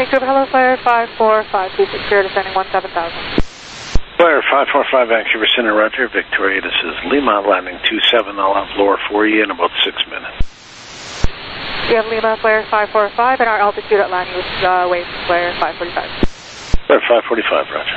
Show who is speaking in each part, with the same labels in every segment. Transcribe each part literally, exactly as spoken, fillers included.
Speaker 1: Vancouver, hello, Flyer five four five two six zero, descending one seven thousand.
Speaker 2: Flyer five four five, Vancouver Center, Roger. Victoria, this is Lima, landing two seven. I'll have lower for you in about six minutes.
Speaker 1: We have Lima, Flyer five four five, and our altitude at landing is uh, wave Flyer five forty-five.
Speaker 2: Flyer five forty-five, Roger.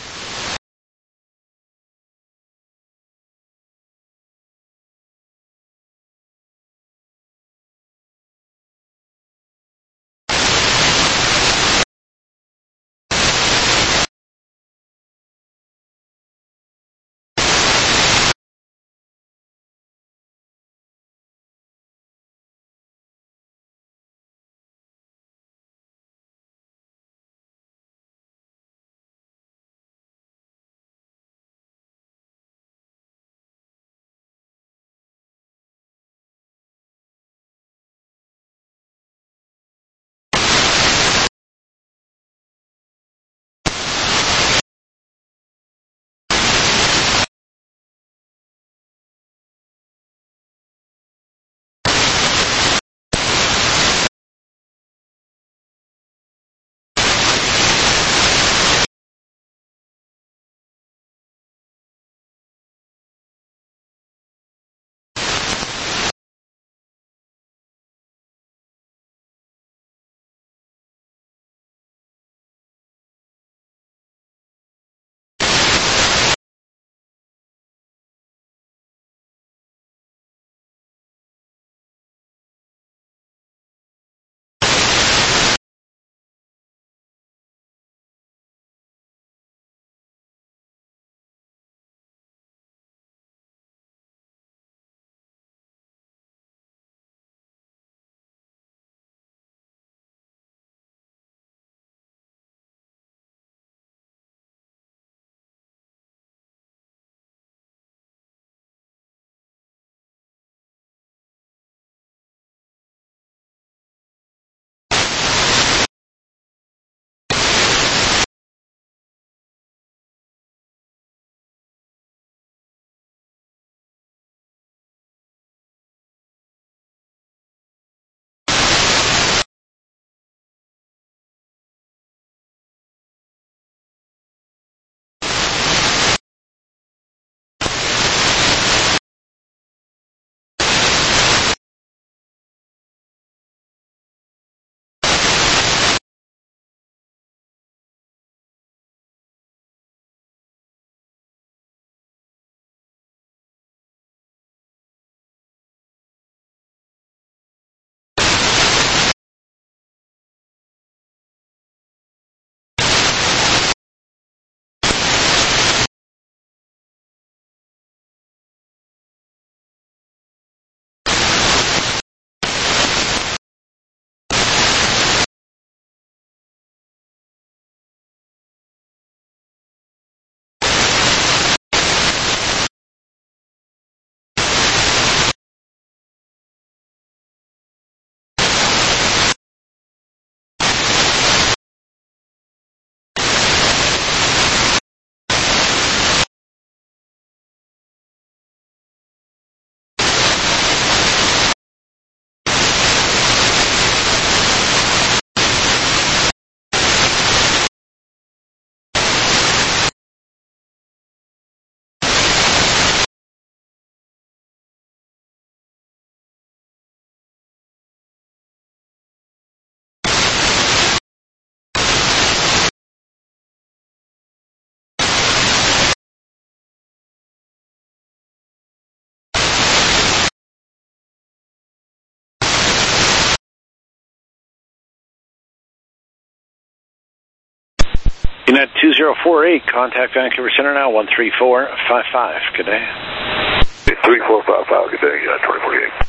Speaker 2: United two zero four eight, contact Vancouver Center now, one three four five five. Good day.
Speaker 3: three four five five, good day, United twenty forty-eight.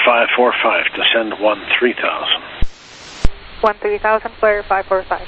Speaker 2: five four five, descend one three thousand.
Speaker 1: one three thousand, flare five four five.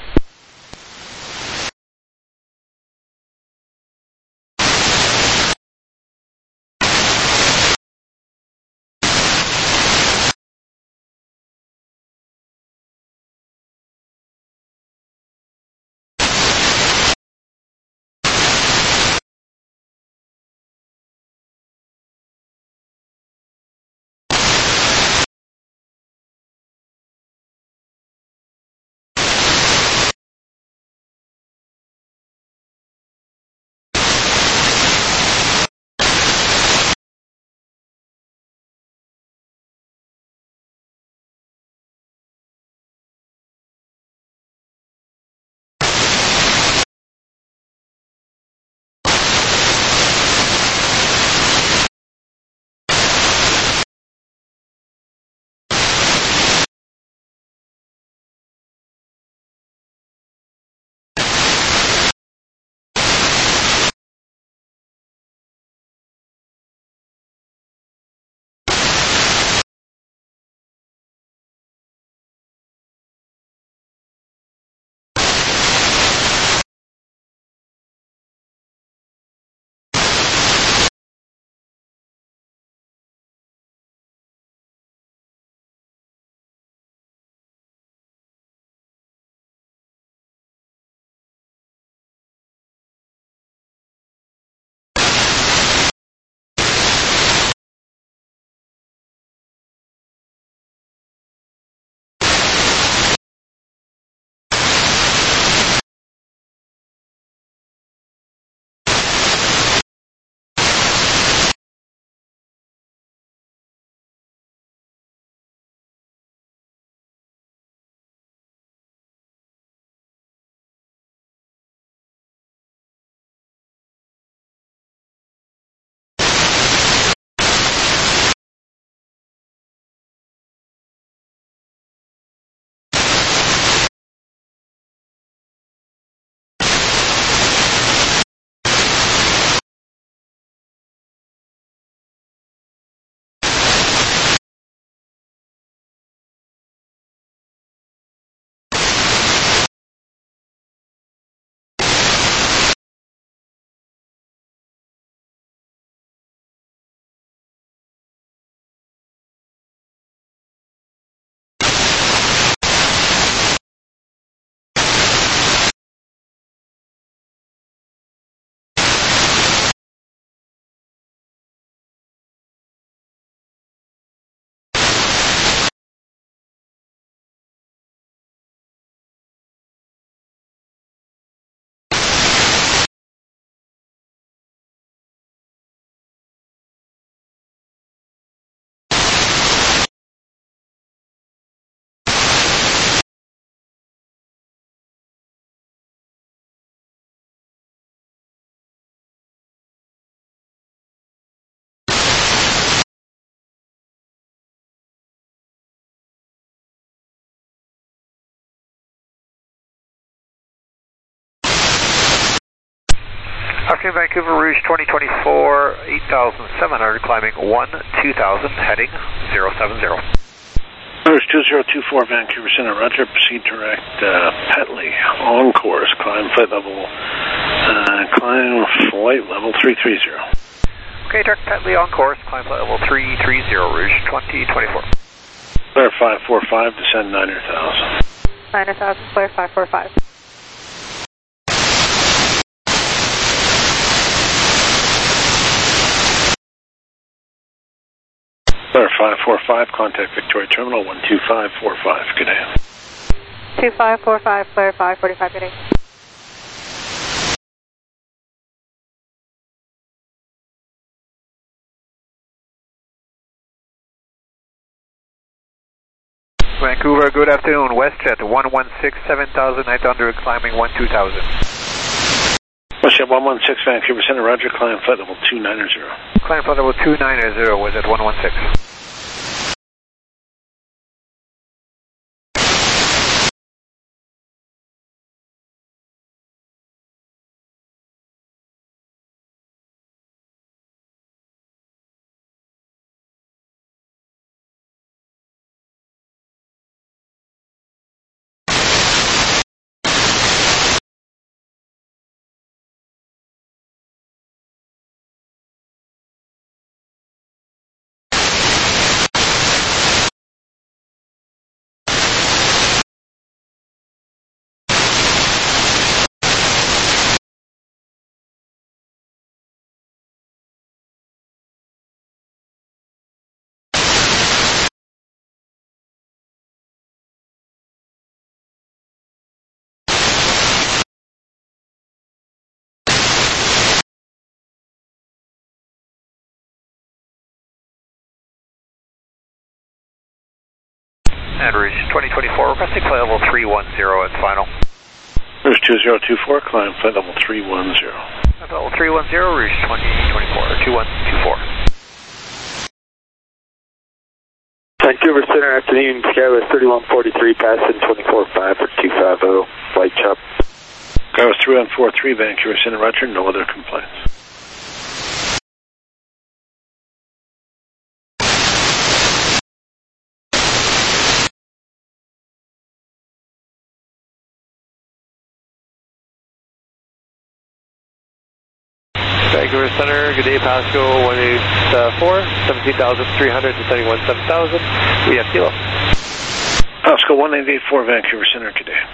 Speaker 4: Okay, Vancouver Rouge twenty twenty-four, eight thousand seven hundred, climbing one two thousand, heading zero seven zero.
Speaker 2: Rouge two zero two four, Vancouver Center, roger, proceed direct, uh, Petley, on course, climb flight level, uh, climb flight level three three zero.
Speaker 4: Okay, direct Petley on course, climb flight level three three zero, Rouge twenty twenty-four.
Speaker 2: Flare five four five, descend nine thousand.
Speaker 1: nine thousand, flare five four five.
Speaker 2: Flare five four five, contact Victoria Terminal one two five four five, good day.
Speaker 1: two five four five, flare five forty-five, good day.
Speaker 4: Vancouver, good afternoon, WestJet one one six, seven thousand eight hundred, climbing one two thousand.
Speaker 2: WestJet one one six, Vancouver Center, roger, climb flight level two nine zero.
Speaker 4: Climb flight level two nine zero, was at one one six. And Rouge twenty twenty-four, requesting flight level three one zero and final.
Speaker 2: Rouge two zero two four, climb flight level three one zero.
Speaker 4: Flight level three one zero, Rouge twenty twenty-four, two one two four.
Speaker 5: Vancouver Center, afternoon, Skywest thirty-one forty-three, passing twenty-four five for two fifty, flight chop.
Speaker 2: Skywest three one four three, Vancouver Center, roger, no other complaints.
Speaker 4: Vancouver Center, good day, Pasco one eight four, seventeen thousand three hundred to seventy-one seven thousand. We have kilo.
Speaker 2: Pasco one eight eight four, Vancouver Center, good day.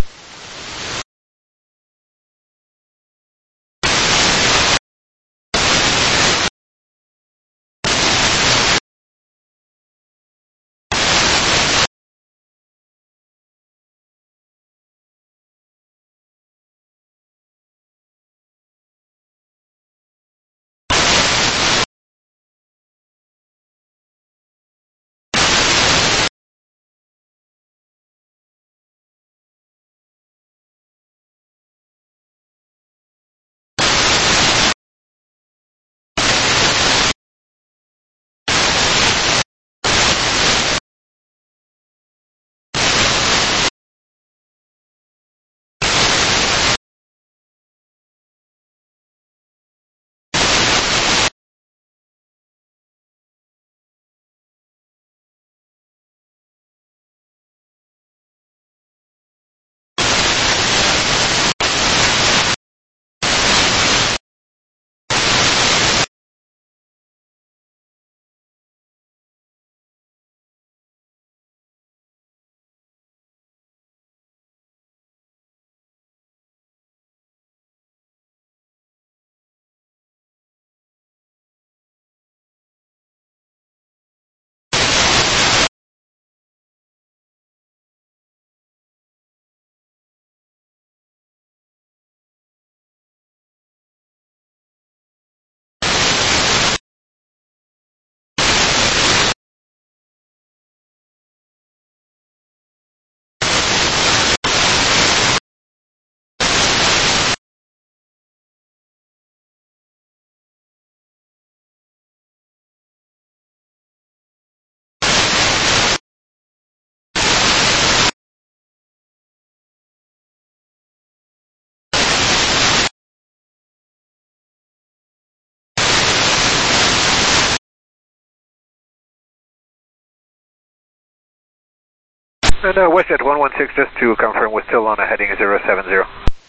Speaker 4: And uh, WestJet one one six, just to confirm, we're still on a heading zero seven zero.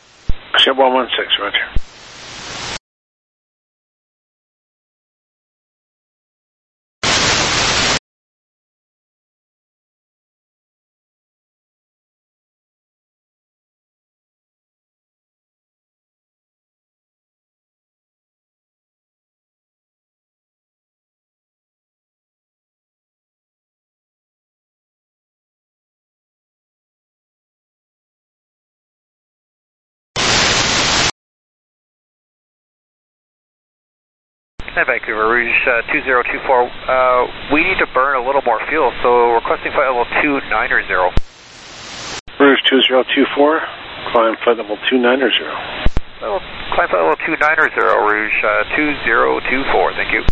Speaker 2: Ship one one six, roger.
Speaker 4: And Vancouver Rouge uh, two zero two four, uh, we need to burn a little more fuel, so requesting flight level two nine zero.
Speaker 2: Rouge two zero two four, climb flight level two nine zero.
Speaker 4: Well, climb flight level two nine zero, Rouge uh, two zero two four, thank you.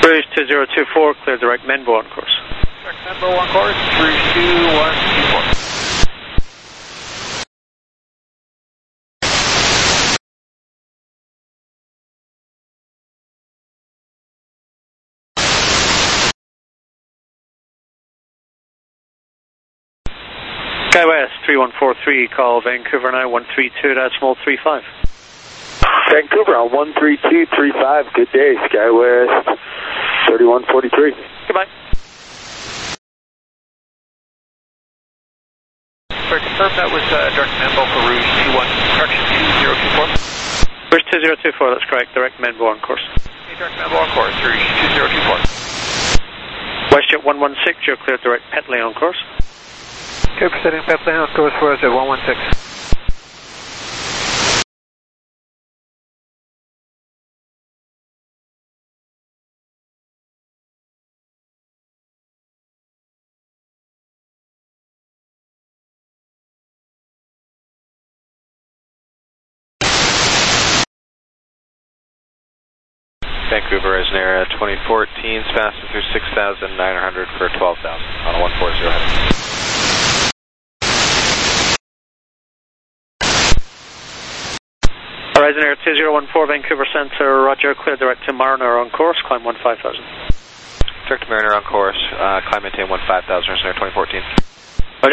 Speaker 4: Rouge two zero two four, clear direct Menbo on course.
Speaker 6: Direct Menbo on course, Rouge two one two four.
Speaker 4: SkyWest three one four three, call Vancouver now one three two decimal three five.
Speaker 5: Vancouver on one three two three five, good day, SkyWest thirty-one forty-three.
Speaker 4: Goodbye.
Speaker 6: Sorry, confirm that was uh, direct Menbo for Rouge two one, correction two zero two four.
Speaker 4: Rouge two zero two four, that's correct, direct Menbo on course.
Speaker 6: Okay, direct Menbo on course, Rouge two zero two four.
Speaker 4: WestJet one one six, you're clear direct Petley on course.
Speaker 6: Okay, proceeding Petley on course for us at one one six.
Speaker 7: Vancouver is near twenty fourteen, passing through six thousand nine hundred for twelve thousand on a one four zero heading.
Speaker 4: Horizon Air two zero one four, Vancouver Centre, roger, clear direct to Mariner on course, climb one five thousand.
Speaker 7: Direct to Mariner on course, uh, climb maintain one five thousand, Horizon Air twenty fourteen.
Speaker 4: Roger.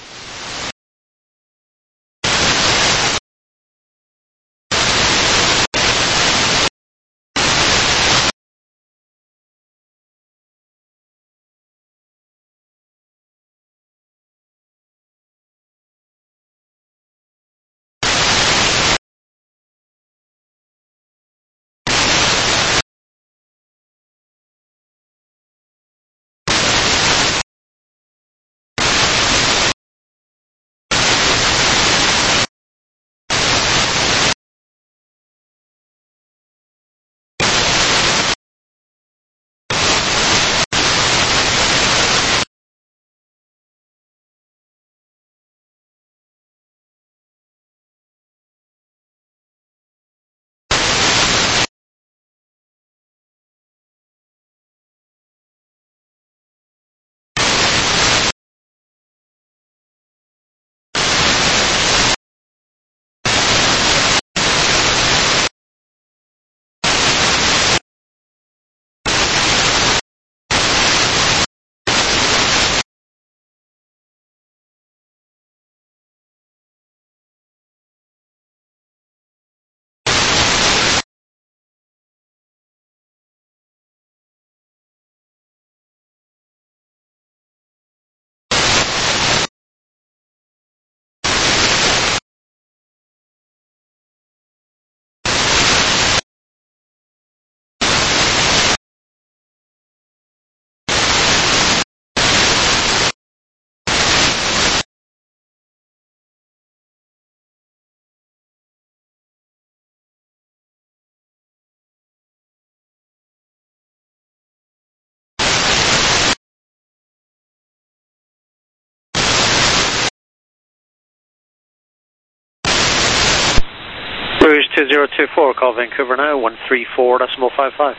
Speaker 4: Rouge two zero two four, call Vancouver now, one three four decimal five five.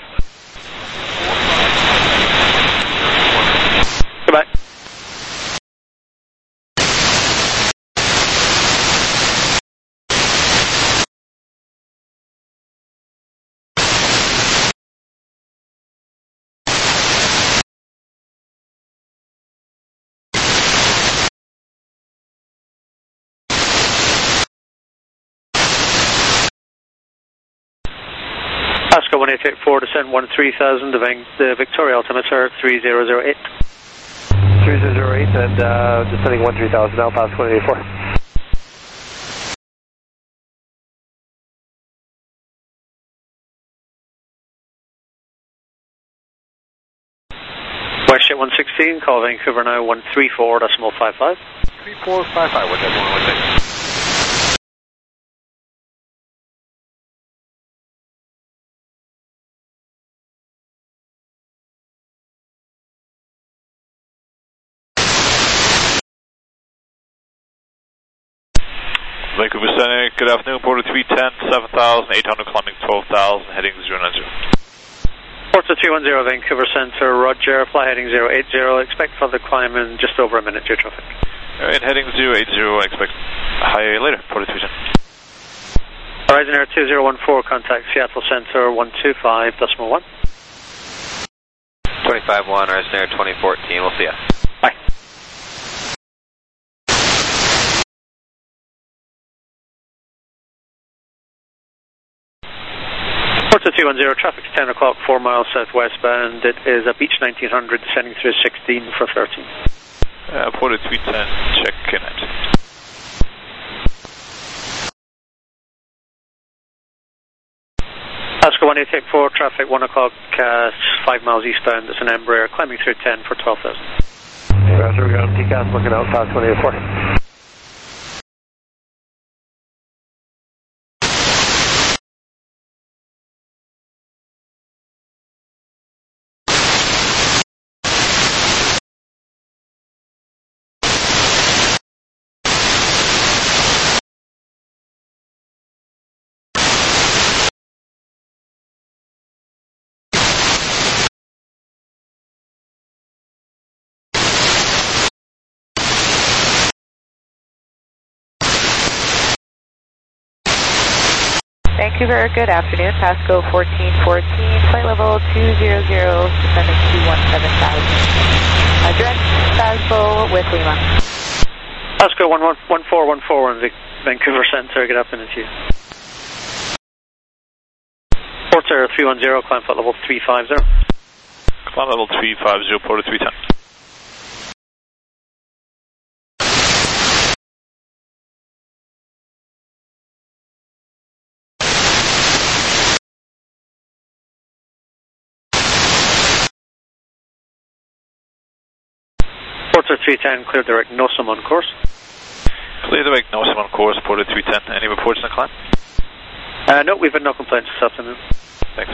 Speaker 4: Goodbye. Pascal one eight eight four, descend one three thousand, the, the Victoria altimeter three zero zero eight.
Speaker 6: three zero zero eight and uh, descending one three thousand now, Pascal one eight eight four.
Speaker 4: WestJet one sixteen, call Vancouver now, one three four decimal five five.
Speaker 6: three four five five, what's that one one six?
Speaker 8: Vancouver Center, good afternoon, Porter three ten, seven thousand eight hundred, climbing twelve thousand, heading zero nine zero.
Speaker 6: Porter three one zero, Vancouver Centre, Roger, fly heading zero eight zero, expect further climb in just over a minute, due traffic.
Speaker 8: Alright, heading zero eight zero, expect high later, Porter three ten.
Speaker 6: Horizon Air two zero one four, contact Seattle Centre one two five decimal one.
Speaker 7: twenty-five one, Horizon Air twenty fourteen, we'll see ya.
Speaker 6: Bye. Porter two one zero, traffic ten o'clock, four miles southwest bound. It is a Beach nineteen hundred descending through sixteen for thirteen.
Speaker 8: Uh, Porter three ten, check in it.
Speaker 6: Pasco one eight eight four, traffic one o'clock, uh, five miles eastbound. It's an Embraer climbing through ten for twelve thousand.
Speaker 4: Roger, we got T C A S looking out, Pasco one eight eight four.
Speaker 1: Vancouver, good afternoon. Pasco fourteen fourteen, flight level two zero zero, descending to one seven thousand. Uh, direct Pasco with Lima.
Speaker 6: Pasco one one one four one four one, Vancouver Centre, good afternoon to you. Porter three one zero, climb flight level three five zero.
Speaker 8: Climb level three five zero, Porter three ten.
Speaker 6: Porter three ten, clear direct NOSM on course.
Speaker 8: Clear direct NOSM on course, Porter three ten. Any reports on the climb?
Speaker 6: Uh, no, we've had no complaints this afternoon.
Speaker 8: Thanks.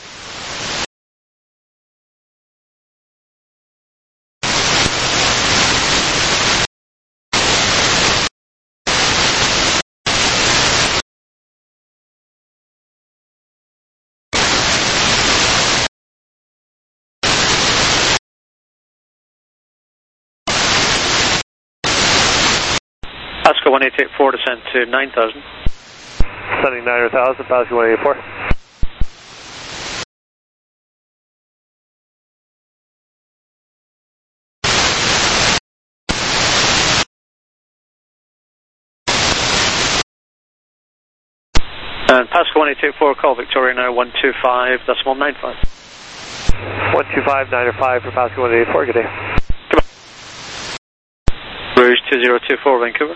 Speaker 6: Pasco one eight eight four, descend to nine thousand.
Speaker 4: Sending nine thousand, Pasco one eight eight four.
Speaker 6: And Pasco one eight eight four, call Victoria now one two five decimal nine five.
Speaker 4: one two five nine five for Pasco one eight eight four, good day.
Speaker 6: Rouge two zero two four, Vancouver.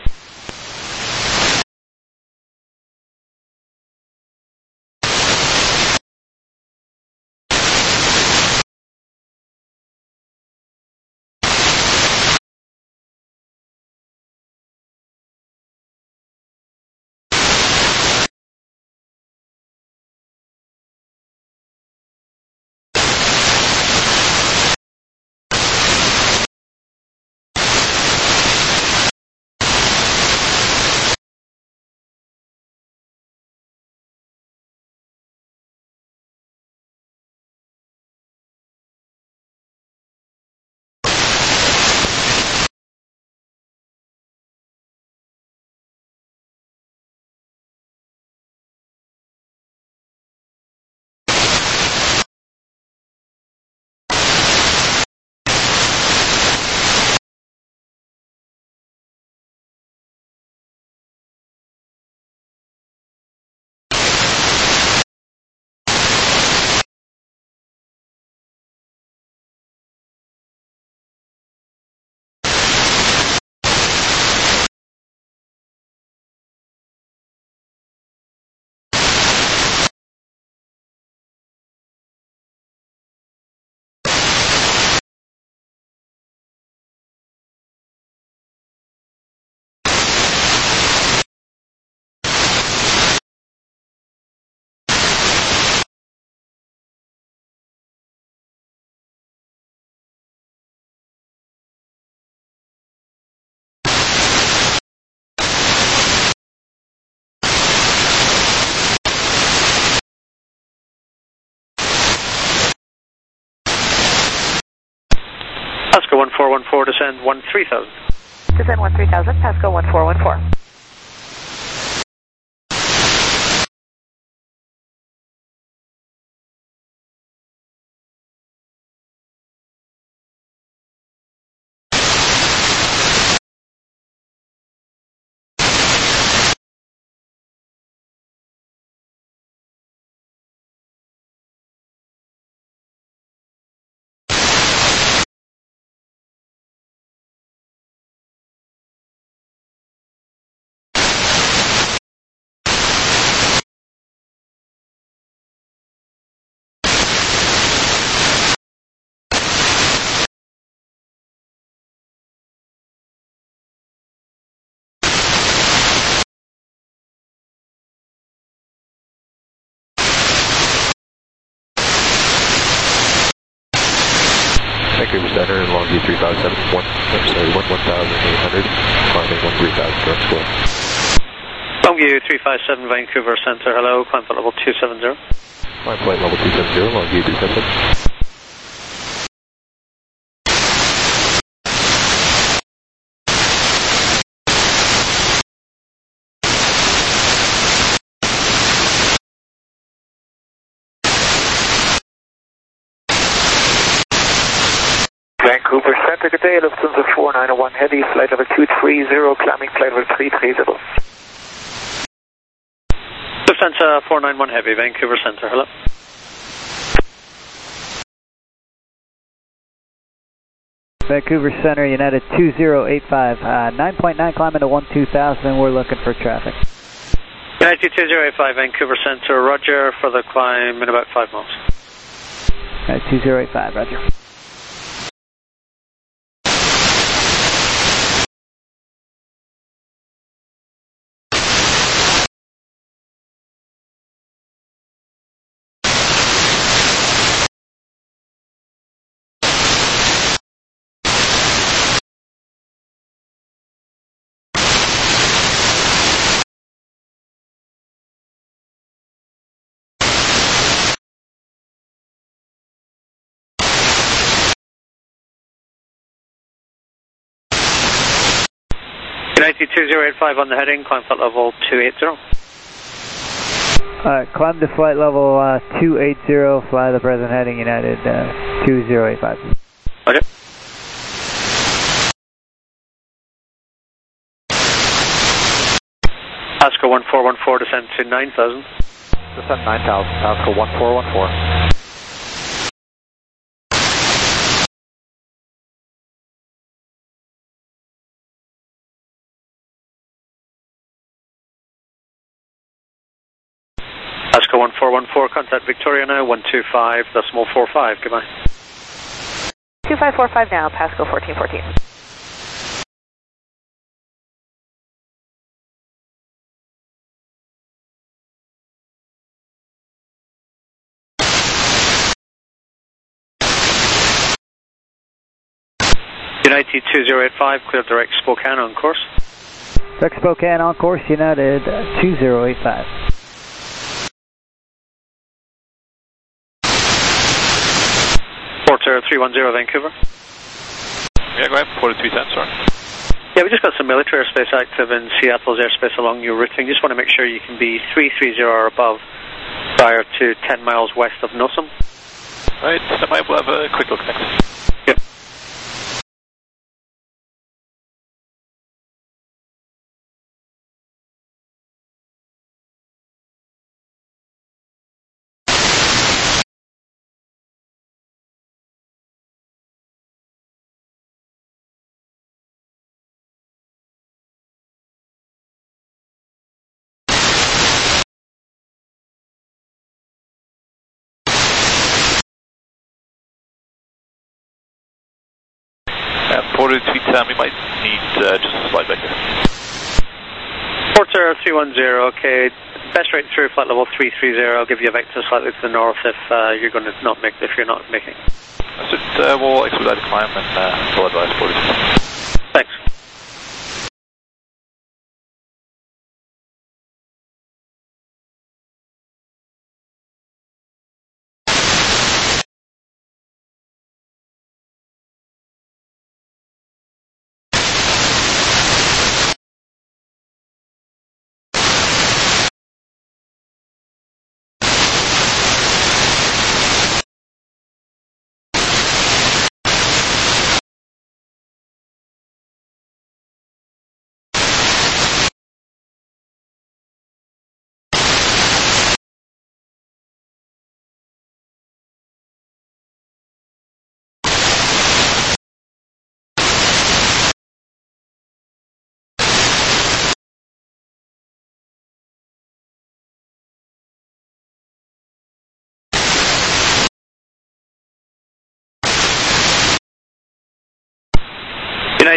Speaker 6: Pasco one four one four, descend one three thousand.
Speaker 1: Descend one three thousand, Pasco one four one four.
Speaker 7: Vancouver Center, longitude three five seven, one, sorry, one thousand eight hundred, climbing one three thousand, direct square.
Speaker 6: Longview three five seven, Vancouver Center, hello, climb flight level two seven zero.
Speaker 7: Climb flight level two seven zero, longitude two seven seven.
Speaker 5: Vancouver Center, good day, Lufthansa four nine one Heavy, flight level two three zero, climbing flight level three three zero.
Speaker 6: Lufthansa four nine one Heavy, Vancouver Center, hello.
Speaker 9: Vancouver Center, United two zero eight five, uh, nine point nine climbing to one two thousand, we're looking for traffic.
Speaker 6: United two zero eight five, Vancouver Center, roger, for the climb in about five miles.
Speaker 9: United two zero eight five, roger.
Speaker 6: United two zero eight five on the heading, climb flight level two eight zero.
Speaker 9: Uh, climb to flight level uh, two eight zero, fly the present heading, United uh, two zero eight five.
Speaker 6: Okay. Pasco one four one four, descend to nine thousand.
Speaker 4: Descend nine thousand, Pasco one four one four.
Speaker 6: Pasco one four one four, contact Victoria now, one two five, decimal four five, goodbye.
Speaker 1: two five four five now, Pasco fourteen fourteen.
Speaker 6: United two zero eight five, clear direct Spokane on course.
Speaker 9: Direct Spokane on course, United uh, two zero eight five.
Speaker 6: Porter three one zero, Vancouver.
Speaker 8: Yeah, go ahead, Porter three ten, sorry.
Speaker 6: Yeah, we just got some military airspace active in Seattle's airspace along your routing. Just want to make sure you can be three three zero or above prior to ten miles west of Nosum.
Speaker 8: Right, so I will have a quick look next. Uh, Porter three ten, we might need uh, just a slide back here.
Speaker 6: Porter three one zero, okay. Best rate through flight level three three zero. I'll give you a vector slightly to the north if uh, you're going to not make if you're not making.
Speaker 8: That's it. Uh, we'll expedite the climb and uh, we'll advise Porter.
Speaker 6: Thanks.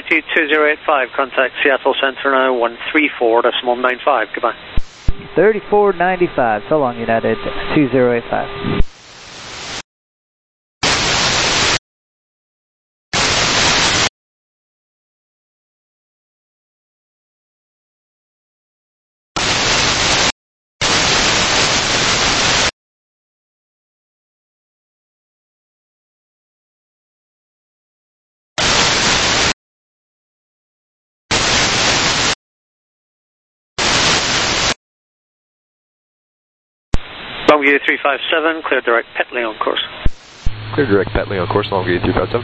Speaker 6: Altitude two zero eight five, contact Seattle Center now, one three four decimal nine five, goodbye.
Speaker 9: thirty-four ninety-five, so long United two zero eight five.
Speaker 6: Longview three five seven, clear direct Petley on course.
Speaker 10: Clear direct Petley on course, Longview three five seven.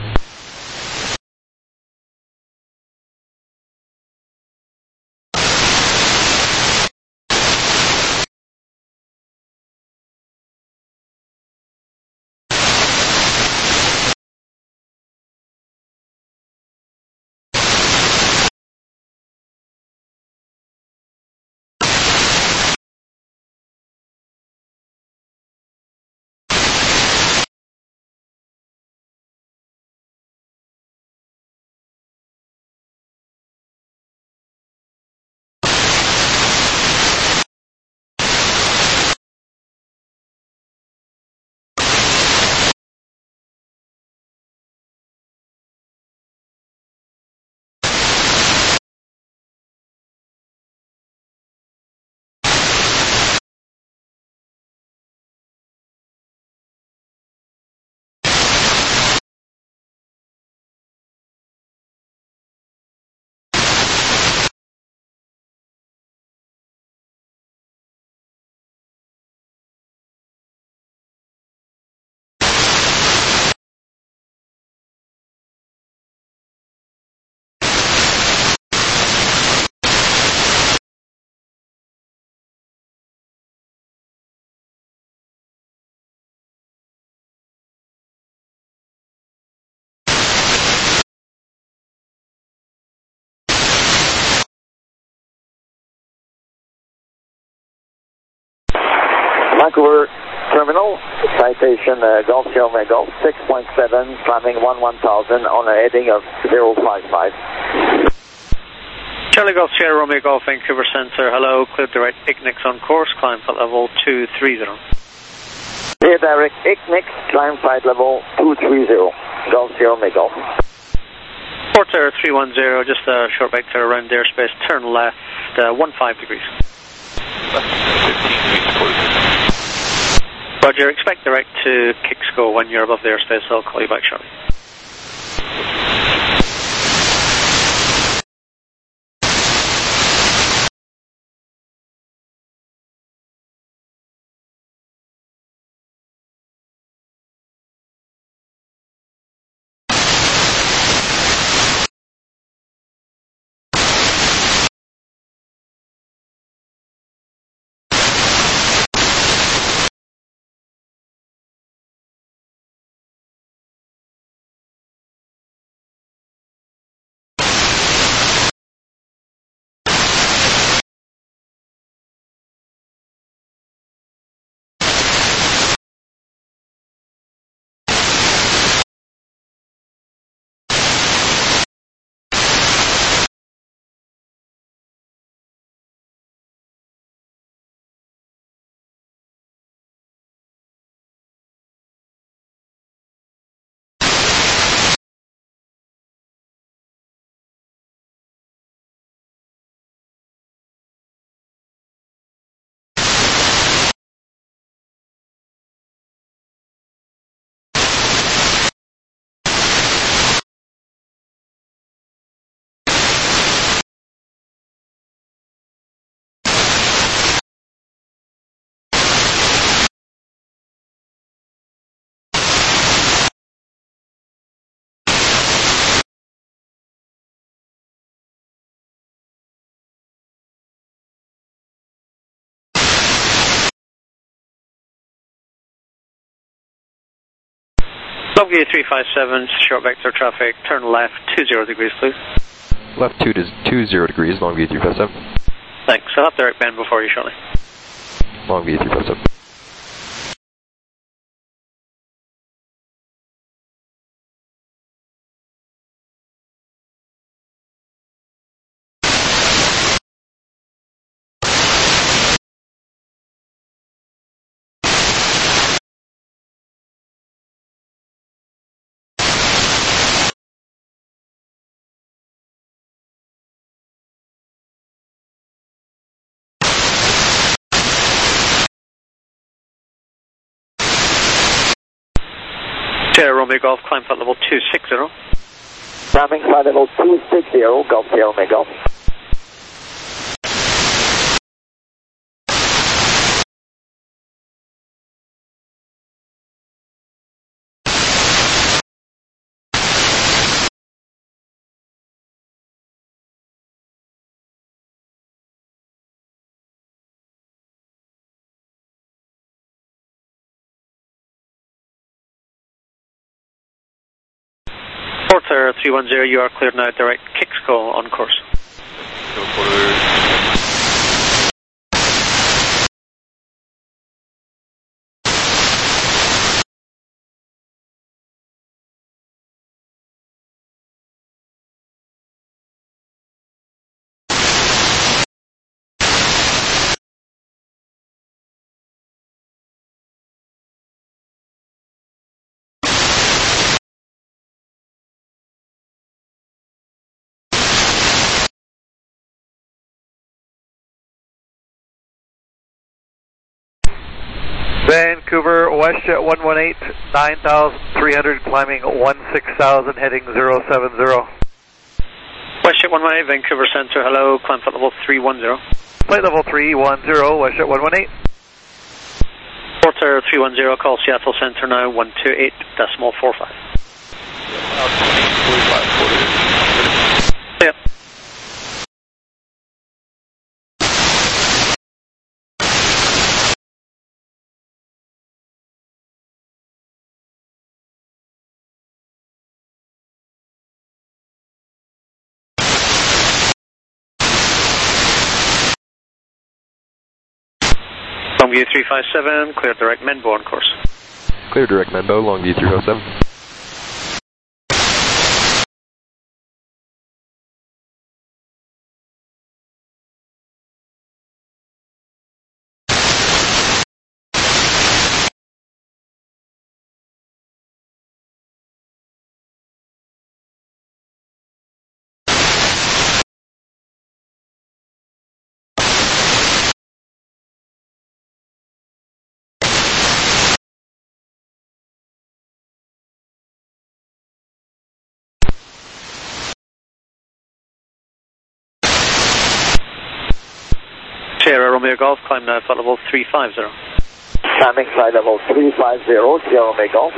Speaker 5: Vancouver Terminal, citation uh, Golf Sierra Golf six point seven, climbing one one thousand on a heading of zero five five.
Speaker 6: Charlie Golf Sierra Romeo Golf Vancouver Center, hello, clear direct I C N I X on course, climb flight level two three zero.
Speaker 5: Clear direct I C N I X, climb flight level two three zero, Golf Sierra Romeo Golf.
Speaker 6: Porter three one zero, just a short vector around airspace, turn left, uh, one five degrees.
Speaker 8: fifteen degrees, quarter.
Speaker 6: Roger, expect direct to kicks go when you're above the airspace, I'll call you back shortly. Longview three five seven, short vector traffic, turn left two zero degrees, please.
Speaker 10: Left two to two zero degrees, Longview three five seven.
Speaker 6: Thanks, I'll have direct bend before you shortly.
Speaker 10: Longview three five seven.
Speaker 6: Sierra Romeo Golf, climb flight level two six zero.
Speaker 5: Climbing flight level two six zero, Golf Sierra Romeo Golf.
Speaker 6: Porter three one zero, you are cleared now, direct kicks call on course.
Speaker 4: Vancouver, WestJet one one eight, nine thousand three hundred, climbing one six thousand, heading zero seven zero.
Speaker 6: WestJet one one eight, Vancouver Center, hello, climb flight level three one zero.
Speaker 4: Flight level three one zero, WestJet one one eight.
Speaker 6: Porter three one zero, call Seattle Center now, one two eight decimal four five. Yep. Longview three five seven, clear direct Menbo on course.
Speaker 10: Clear direct Menbo, Longview three five seven.
Speaker 6: Sierra Romeo Golf, climb now flight level three five zero.
Speaker 5: Climbing flight level three five zero, Sierra Romeo Golf.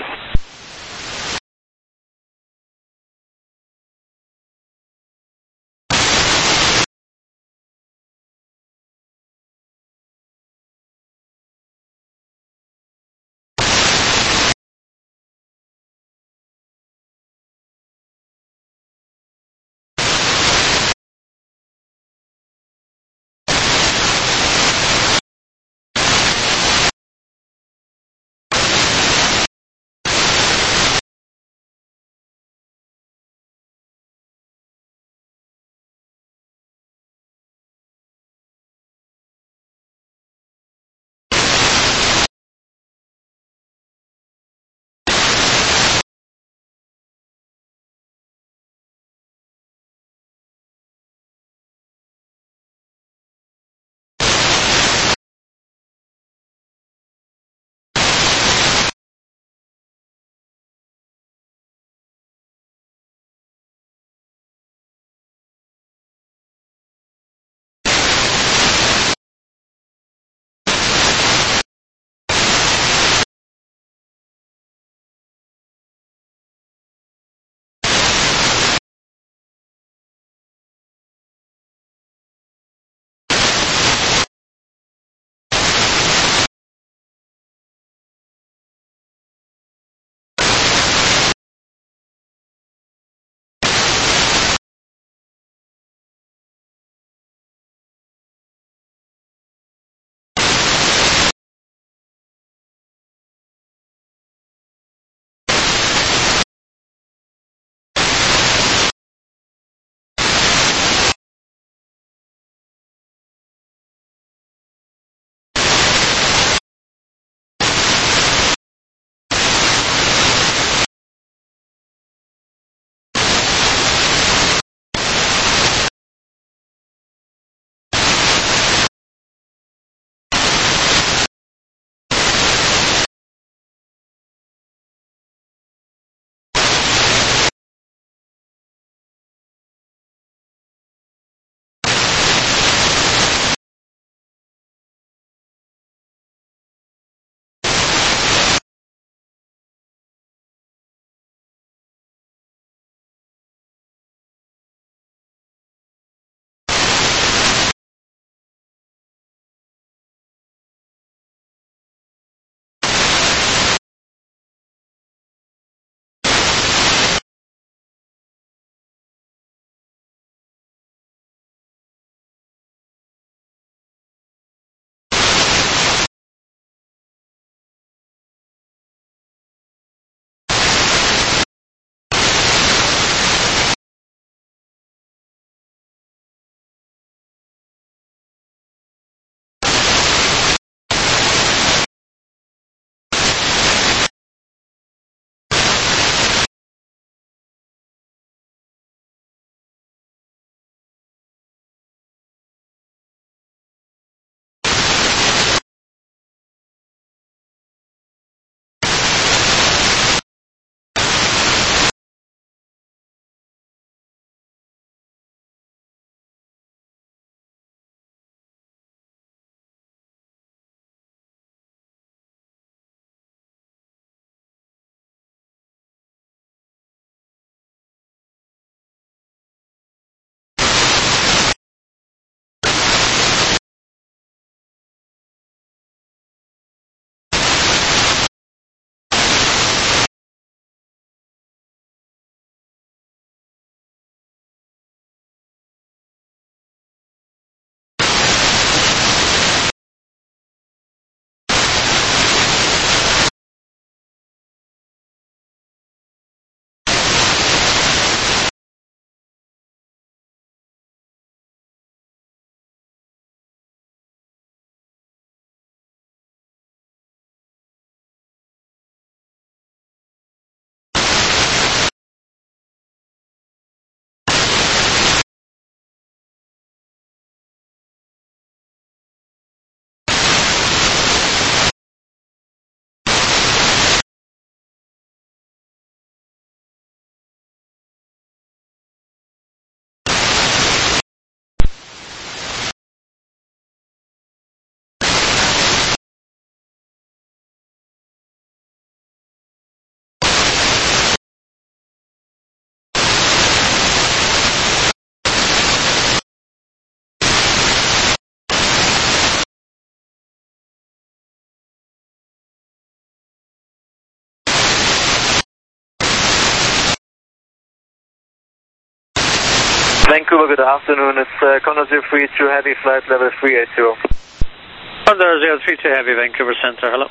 Speaker 11: Vancouver, good afternoon. It's uh, Condor zero three two Heavy, flight level three eight zero.
Speaker 6: Condor zero three two Heavy, Vancouver Center, hello.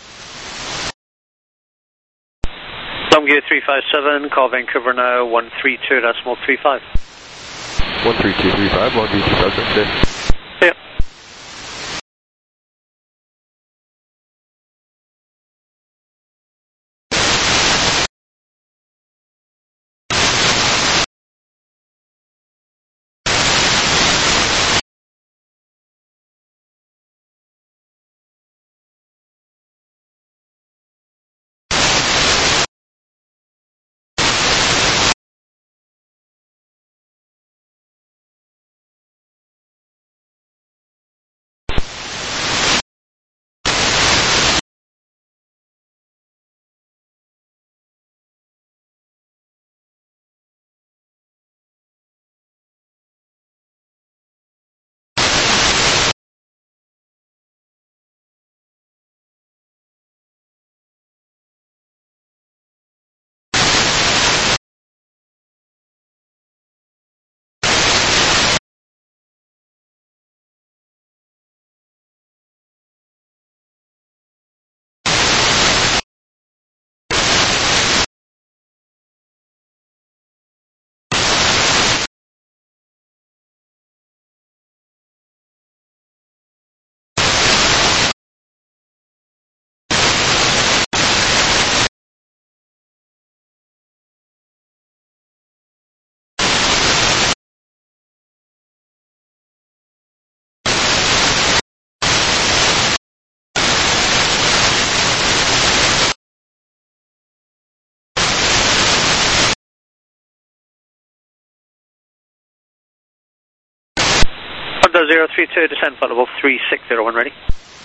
Speaker 6: Longview three five seven, call Vancouver now, one three two decimal three five.
Speaker 10: one three two three five, Longview three five seven, good.
Speaker 6: Yep. Condor zero three two, descend flight level three six zero, when ready.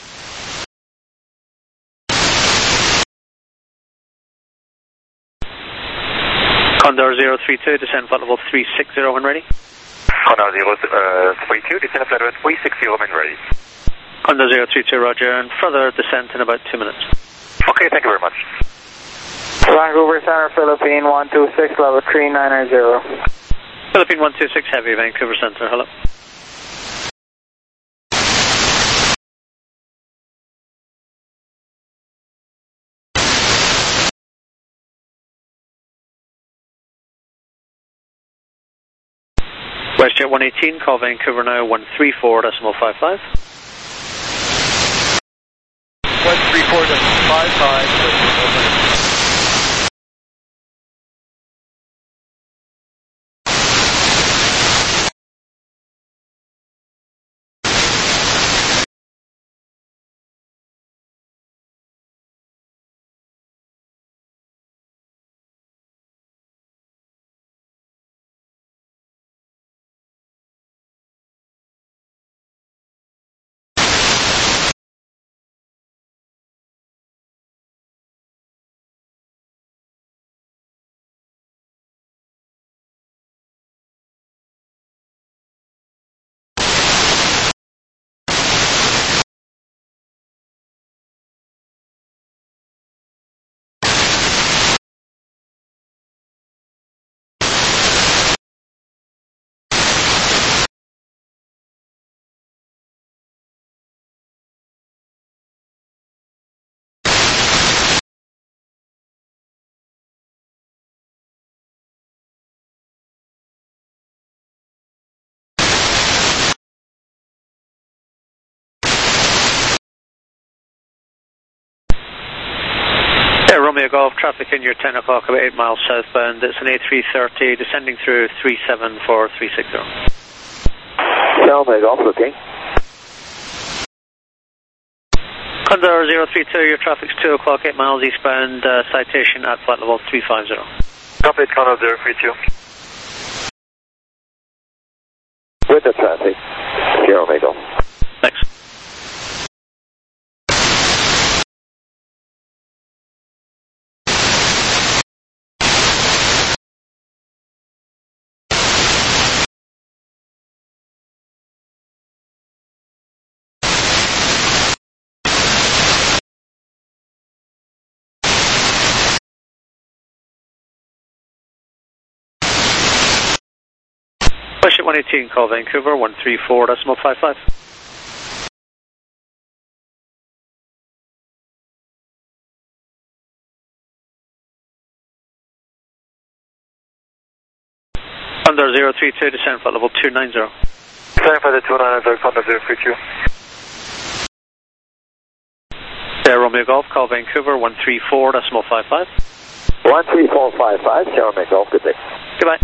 Speaker 6: Condor zero three two, descend flight level three six zero, when ready.
Speaker 3: Condor zero three two, descend flight level three six zero, when ready.
Speaker 6: Condor zero three two, roger, and further descent in about two minutes.
Speaker 3: Okay, thank you very much.
Speaker 5: Vancouver Center, Philippine one two six, level three nine nine zero.
Speaker 6: Philippine one two six Heavy, Vancouver Center, hello. WestJet one eighteen, call Vancouver now, one three four decimal five five.
Speaker 4: one three four decimal five five.
Speaker 6: Romeo Golf, traffic in your ten o'clock, about eight miles southbound. It's an A three thirty, descending through three seven four three six zero.
Speaker 5: Romeo Golf, looking.
Speaker 6: Condor zero three two, your traffic's two o'clock, eight miles eastbound, uh, citation at flight level three five zero.
Speaker 11: Copy, Condor zero three two.
Speaker 5: With the traffic, Romeo Golf.
Speaker 6: Thanks. Starship one eighteen, call Vancouver, one three four decimal five five. Thunder zero three two, descend flight level two nine zero.
Speaker 11: Descend for the two nine zero, Thunder zero three two.
Speaker 6: Sierra Romeo Golf, call Vancouver, one three four decimal five five.
Speaker 5: one three four five five, Sierra Romeo Golf, good day.
Speaker 6: Goodbye.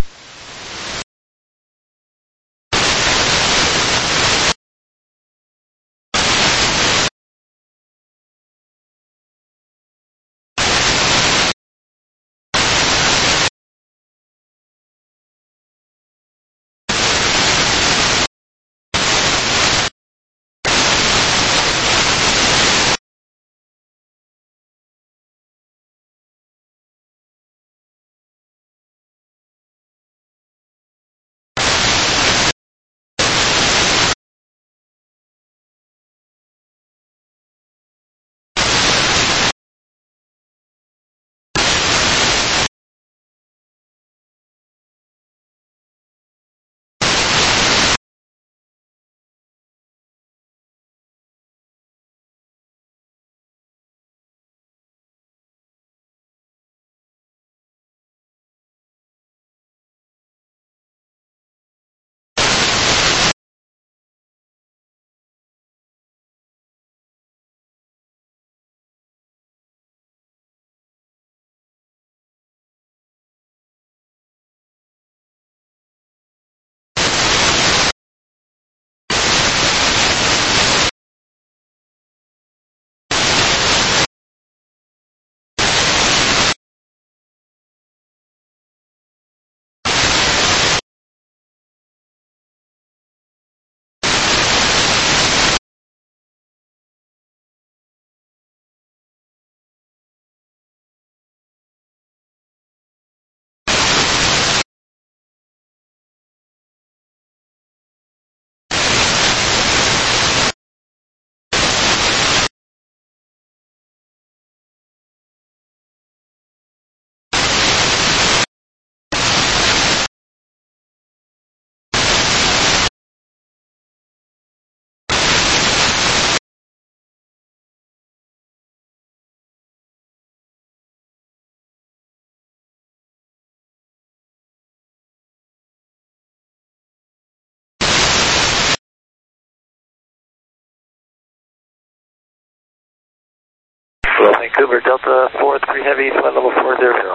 Speaker 11: Vancouver, Delta four three Heavy, flight level four zero zero.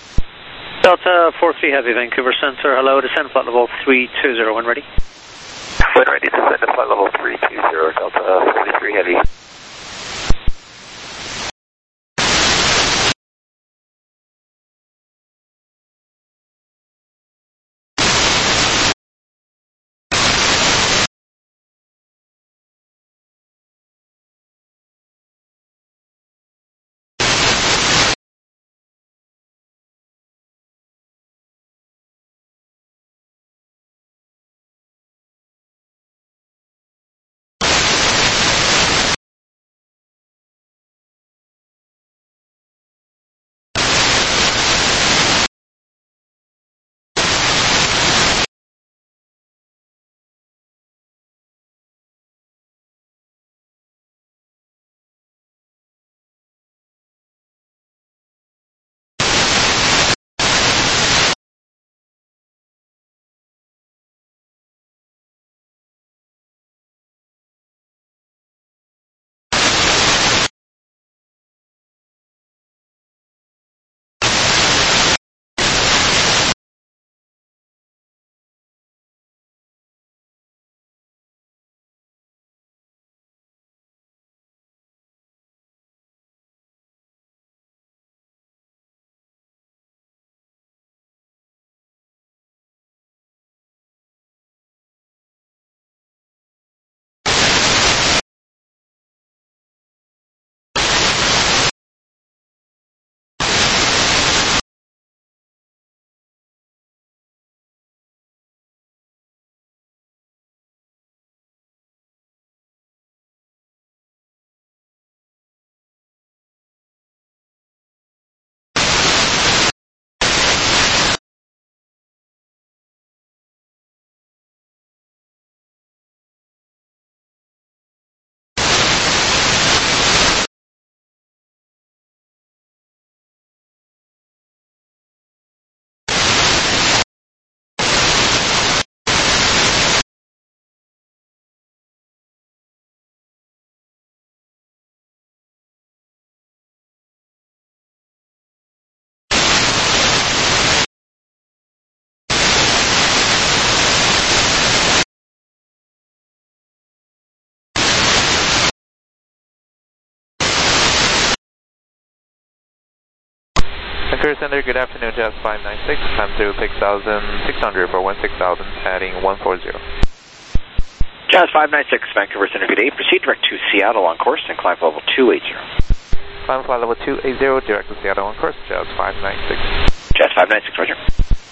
Speaker 6: Delta four three Heavy, Vancouver Center, hello, descend flight level three two zero, when ready.
Speaker 11: When ready, descend to flight level three two zero, Delta forty-three Heavy.
Speaker 7: Vancouver Center, good afternoon, Jazz five nine six, time through six thousand six hundred for one six thousand, heading one four zero.
Speaker 12: Jazz five nine six, Vancouver Center, good day. Proceed direct to Seattle on course and climb level two eighty.
Speaker 7: Climb flight level two eighty, direct to Seattle on course, Jazz five nine six.
Speaker 12: Jazz five nine six, roger.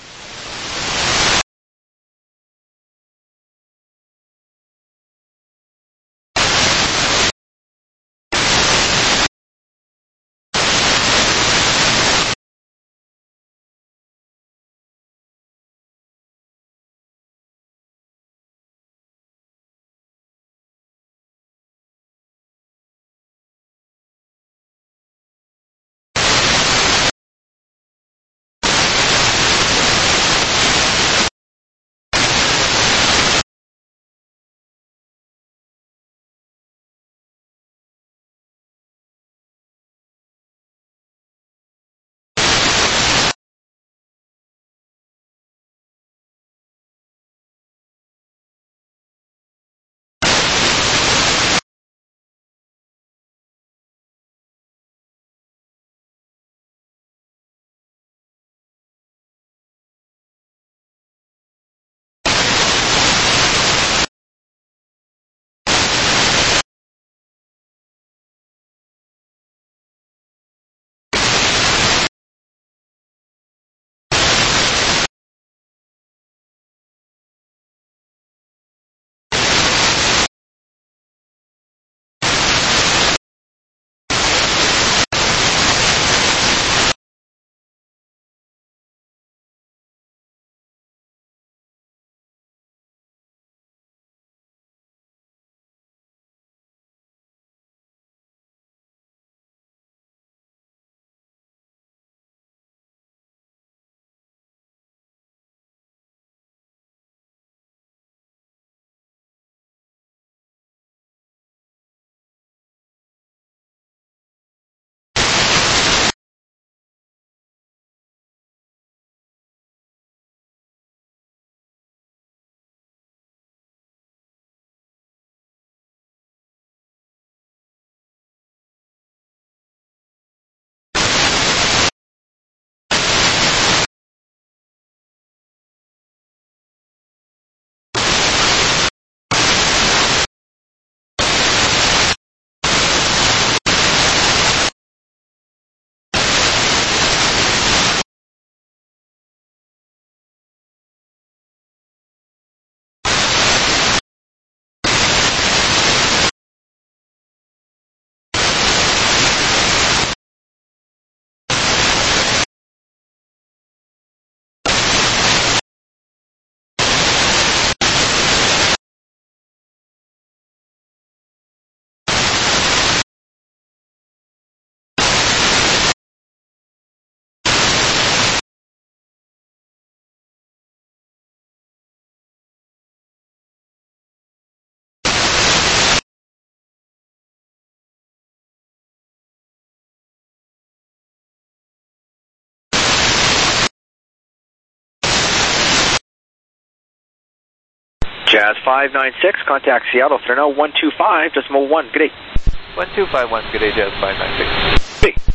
Speaker 12: Jazz five nine six, contact Seattle, Cerno one two five, decimal one, good day.
Speaker 7: one two five one, good day, Jazz five nine six.
Speaker 12: Good day.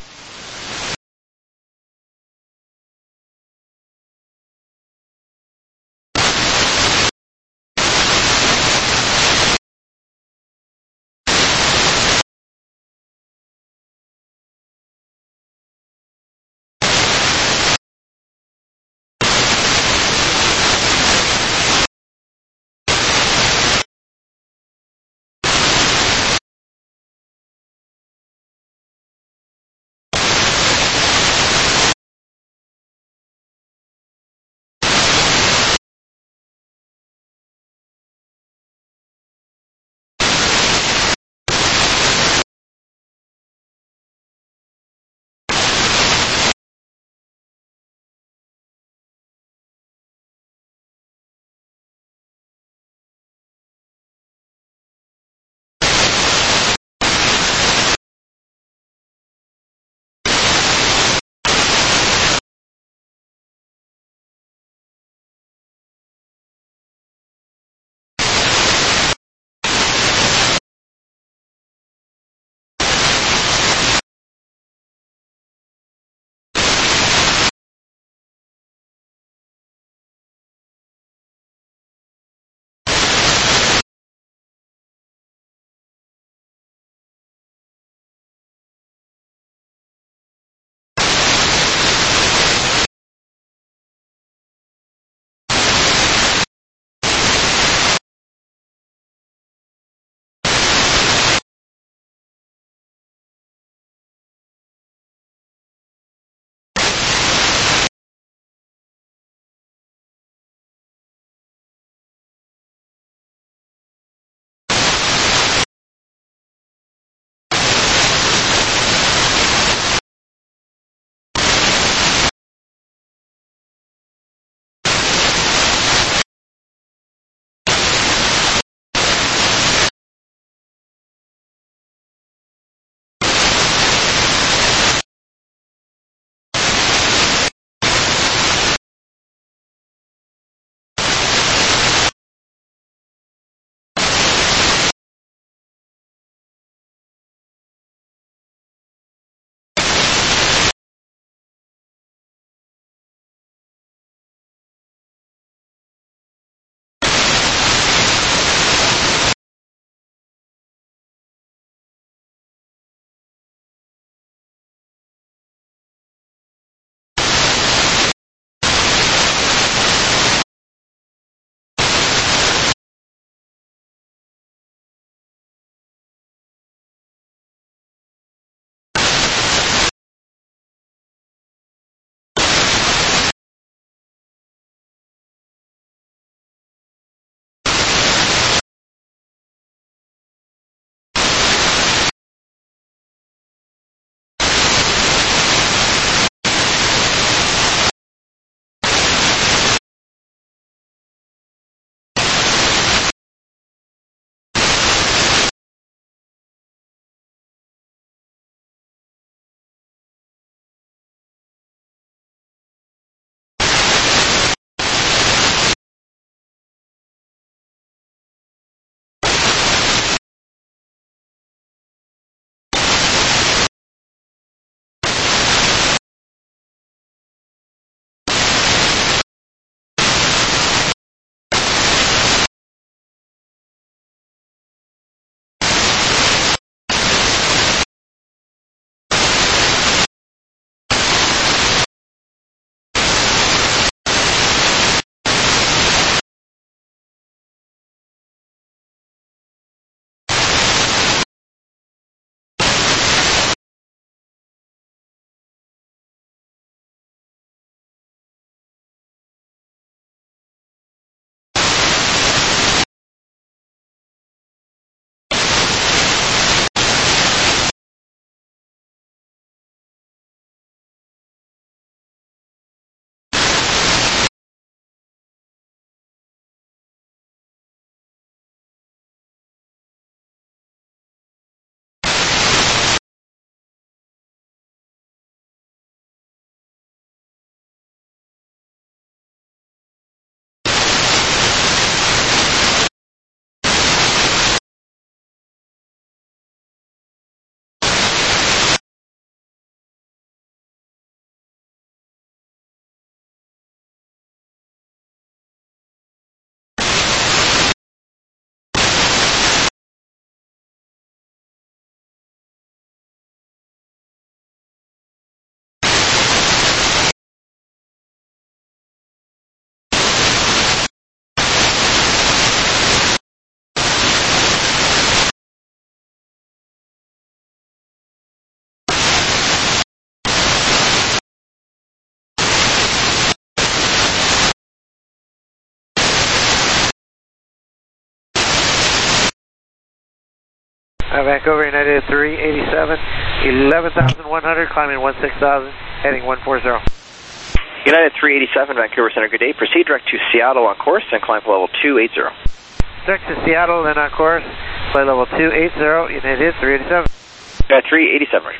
Speaker 4: Uh, Vancouver United three eighty-seven, eleven thousand one hundred, climbing one six thousand, heading one four zero.
Speaker 12: United three eighty-seven, Vancouver Center, good day. Proceed direct to Seattle on course and climb to level two eighty.
Speaker 4: Direct to Seattle, then on course, flight level two eighty, United three eighty-seven.
Speaker 12: Uh, three eighty-seven, Roger.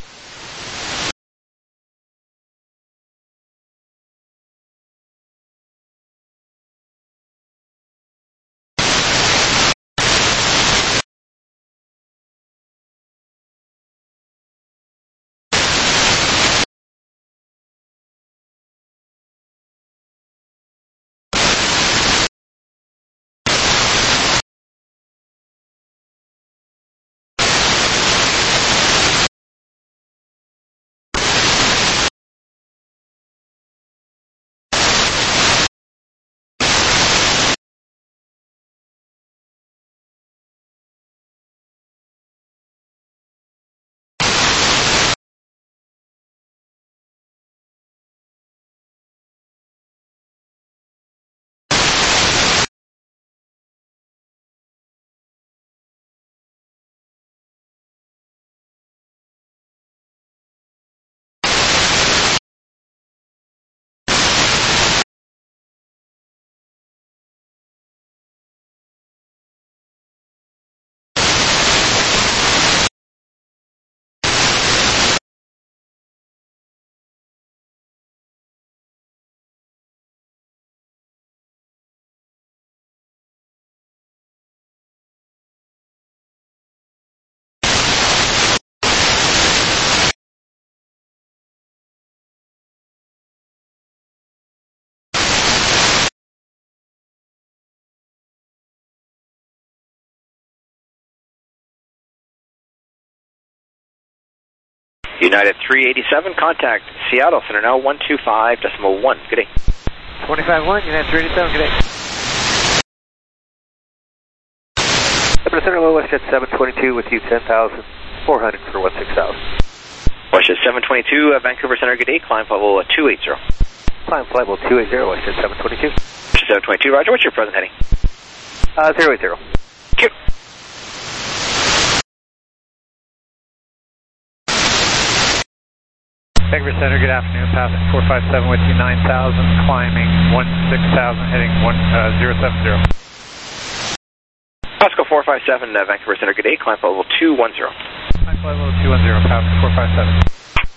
Speaker 12: United three eighty-seven, contact Seattle Center now one two five decimal one. Good day.
Speaker 4: twenty-five one, United three eighty-seven, good day. Center Center, low Westjet seven twenty-two with you ten thousand four hundred for one six thousand.
Speaker 12: Westjet seven twenty-two, uh, Vancouver Center, good day. Climb level uh, two eighty.
Speaker 4: Climb flight level two eighty, Westjet seven twenty-two.
Speaker 12: Westjet seven twenty-two, Roger. What's your present heading?
Speaker 4: Uh, zero eight zero.
Speaker 12: Q.
Speaker 13: Vancouver Center, good afternoon. Passing four five seven with you, nine thousand, climbing one six thousand, heading one zero seven zero.
Speaker 12: Pasco four five seven, uh, Vancouver Center, good day. Climb level two one zero.
Speaker 13: Climb flight level two one zero, Pasco four five seven.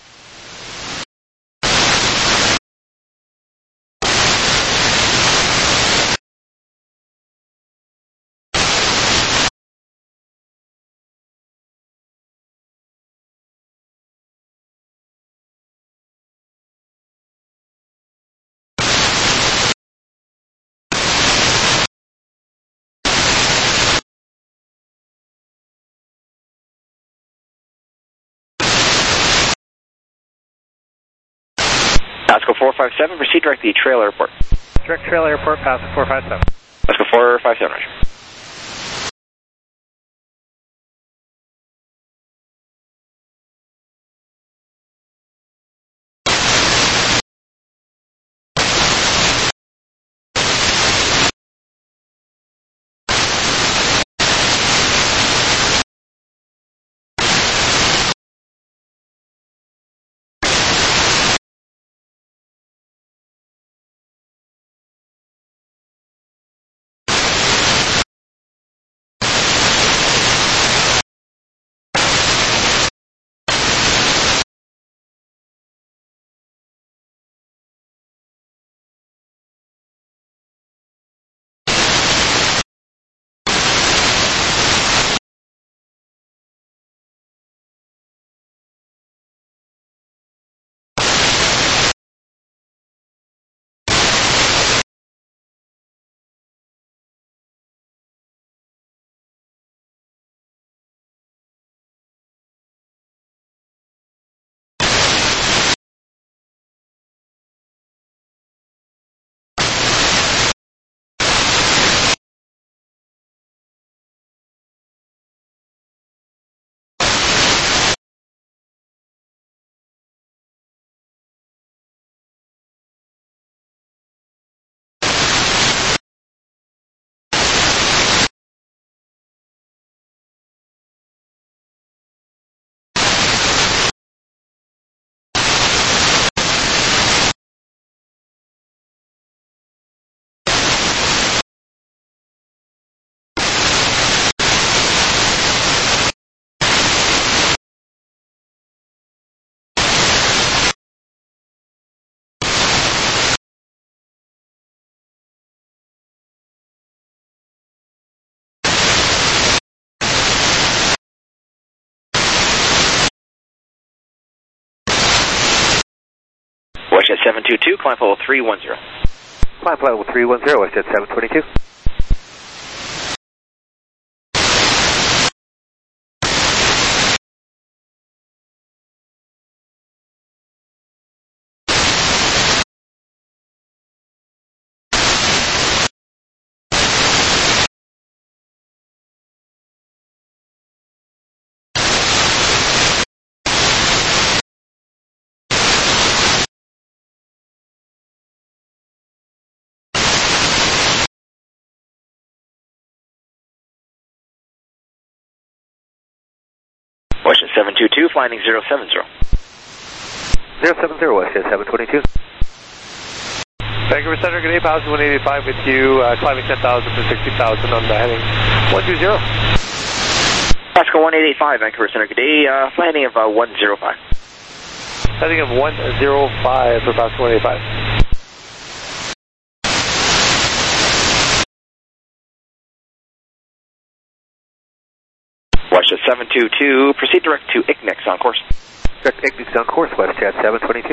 Speaker 12: Pasco four five seven, proceed direct to the Trail Airport.
Speaker 13: Direct Trail Airport, Pasco four five seven.
Speaker 12: Pasco four five seven, Roger. WestJet seven two two, climb level three one zero.
Speaker 4: Climb flight level three one zero, WestJet seven twenty-two.
Speaker 12: WestJet seven two two, flying zero seven zero.
Speaker 4: zero seven zero, WestJet seven twenty-two.
Speaker 14: Vancouver Center, good day, Pascal one eighty-five with you, uh, climbing ten thousand to sixty thousand on the heading one two zero.
Speaker 12: Pascal one eighty-five, Vancouver Center, good day, uh, landing of uh, one zero five.
Speaker 14: Heading of one zero five for Pascal one eighty-five.
Speaker 12: WestJet seven two two, proceed direct to I C N I C on course.
Speaker 4: Direct I C N I C on course, WestJet seven twenty-two.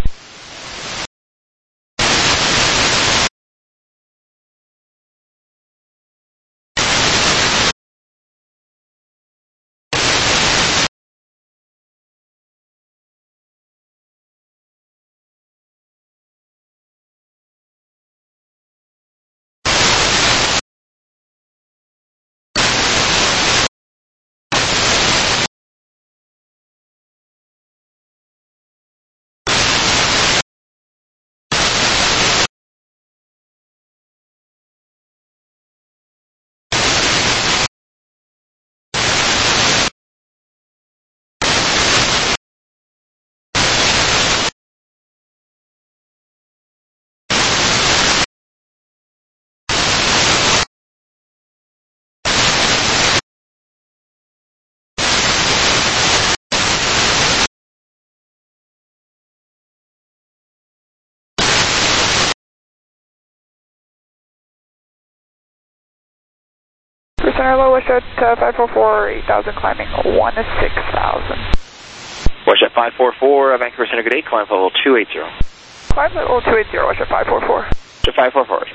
Speaker 1: Center low, WestJet uh, five four four, eight thousand, climbing one six thousand.
Speaker 12: WestJet five four four, uh, Vancouver Center, good day, climb level two eighty.
Speaker 1: Climb level two eighty, WestJet five four four.
Speaker 12: WestJet five four four.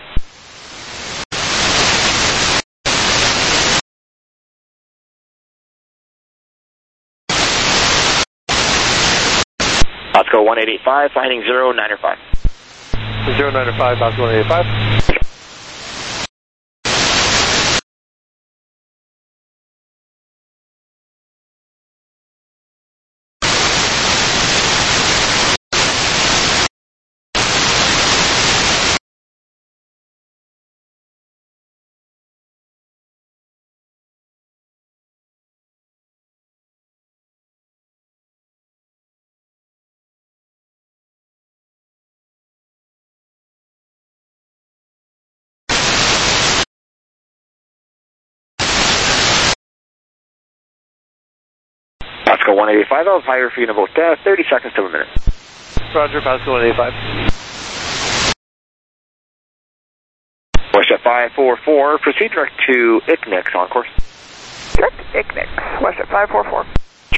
Speaker 12: Pascal one eighty-five, flying zero nine five.
Speaker 14: zero nine five, Pascal one eighty-five.
Speaker 12: Pascal one eighty-five, I'll fire for you in about uh, thirty seconds to a minute.
Speaker 14: Roger, Pascal one eighty-five.
Speaker 12: WestJet five four four, proceed direct to I C N I C on course.
Speaker 1: Direct I C N I C, WestJet five four four.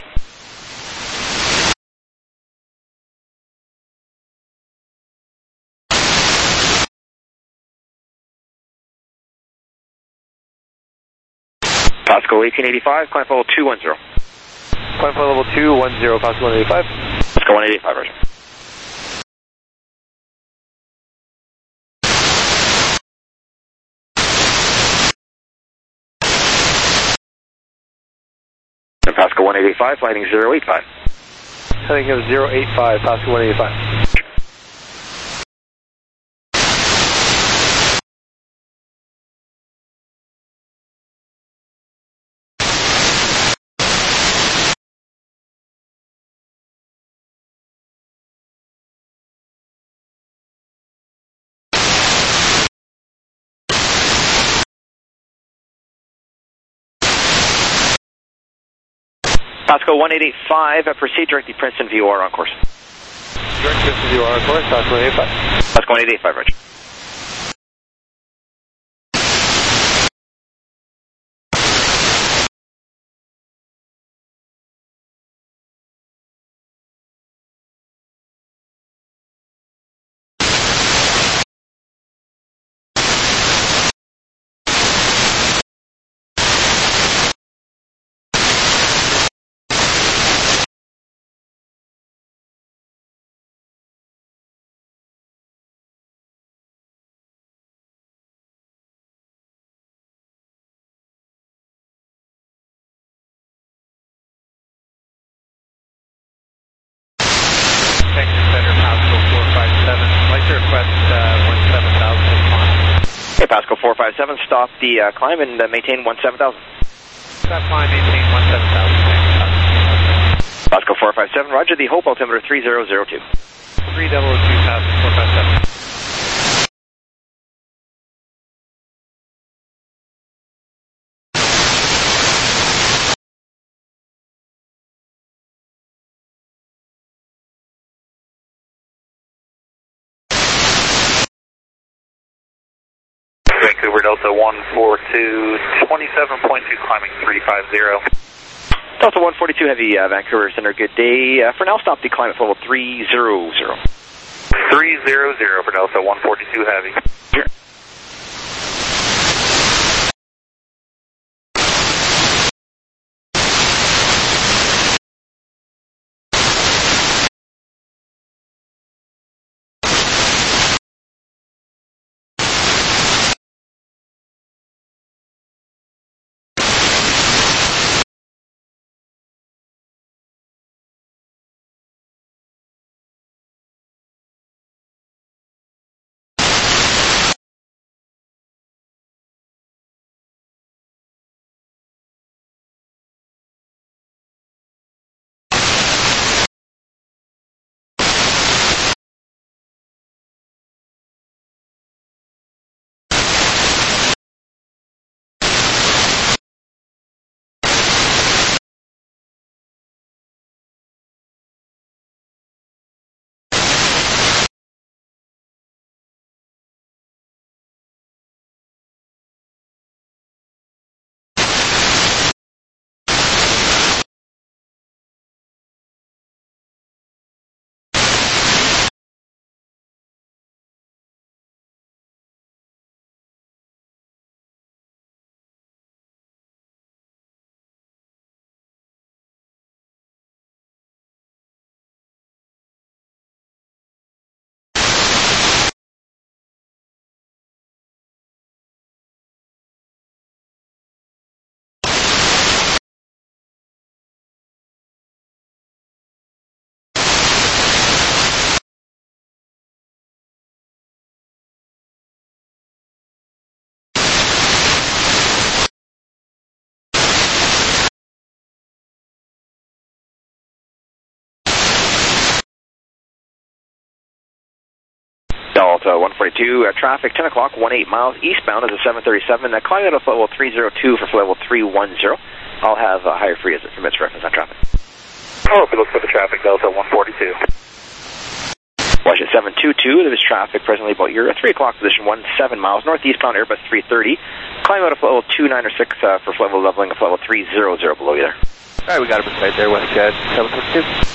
Speaker 12: Pascal eighteen eighty-five, climb level two one zero.
Speaker 14: Climb flight level two one zero, Pascal one eighty-five.
Speaker 12: Pascal one eighty-five, Roger. And Pascal one eighty-five, flying zero eight five.
Speaker 14: Heading of zero eight five, Pascal one eighty-five.
Speaker 12: Pascal one eighty-five, uh, proceed direct to Princeton V O R on course.
Speaker 14: Direct Princeton V O R on course, Pascal one eighty-five.
Speaker 12: Pascal one eighty-five, Roger.
Speaker 13: Pasco four five seven. I'd like to request uh, one seven thousand to climb.
Speaker 12: Okay, Pasco four five seven, stop the uh, climb and uh, maintain one seven thousand.
Speaker 13: Stop climb, maintain one seven thousand.
Speaker 12: Pasco four five seven, roger, the Hope altimeter three zero zero two.
Speaker 13: three zero zero two, Pasco four five seven.
Speaker 7: Vancouver Delta one four two, twenty-seven point two, climbing three five zero.
Speaker 12: Delta one forty-two Heavy, uh, Vancouver Center, good day. Uh, for now, stop the climb at level three zero zero.
Speaker 7: three zero zero for Delta one forty-two Heavy.
Speaker 12: Here. Delta one forty-two, uh, traffic ten o'clock, eighteen miles eastbound is a seven thirty-seven. Uh, climbing out of level three zero two for level three one zero. I'll have uh, higher free as it permits reference on traffic.
Speaker 7: Oh, if you look for the traffic, Delta one forty-two.
Speaker 12: Watch at seven two two, there is traffic presently about your three o'clock position, seventeen miles northeastbound, Airbus three thirty. Climb out of level two nine or six uh, for level leveling of level three zero zero below you there.
Speaker 7: Alright, we got him inside there, WestJet seven two.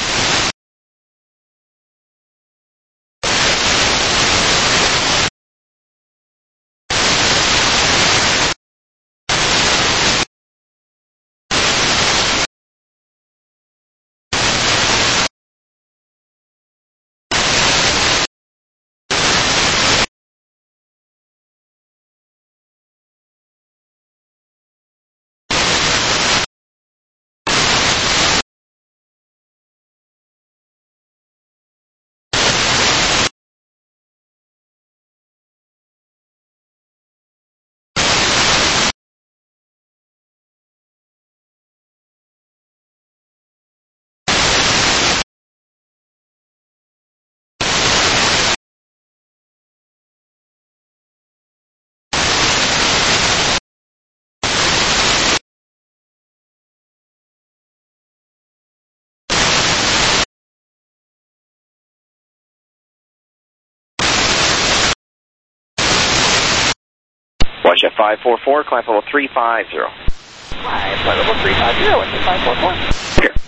Speaker 12: Watch at five four four, climb level three five zero. Climb level three five zero, watch at five four four. Here.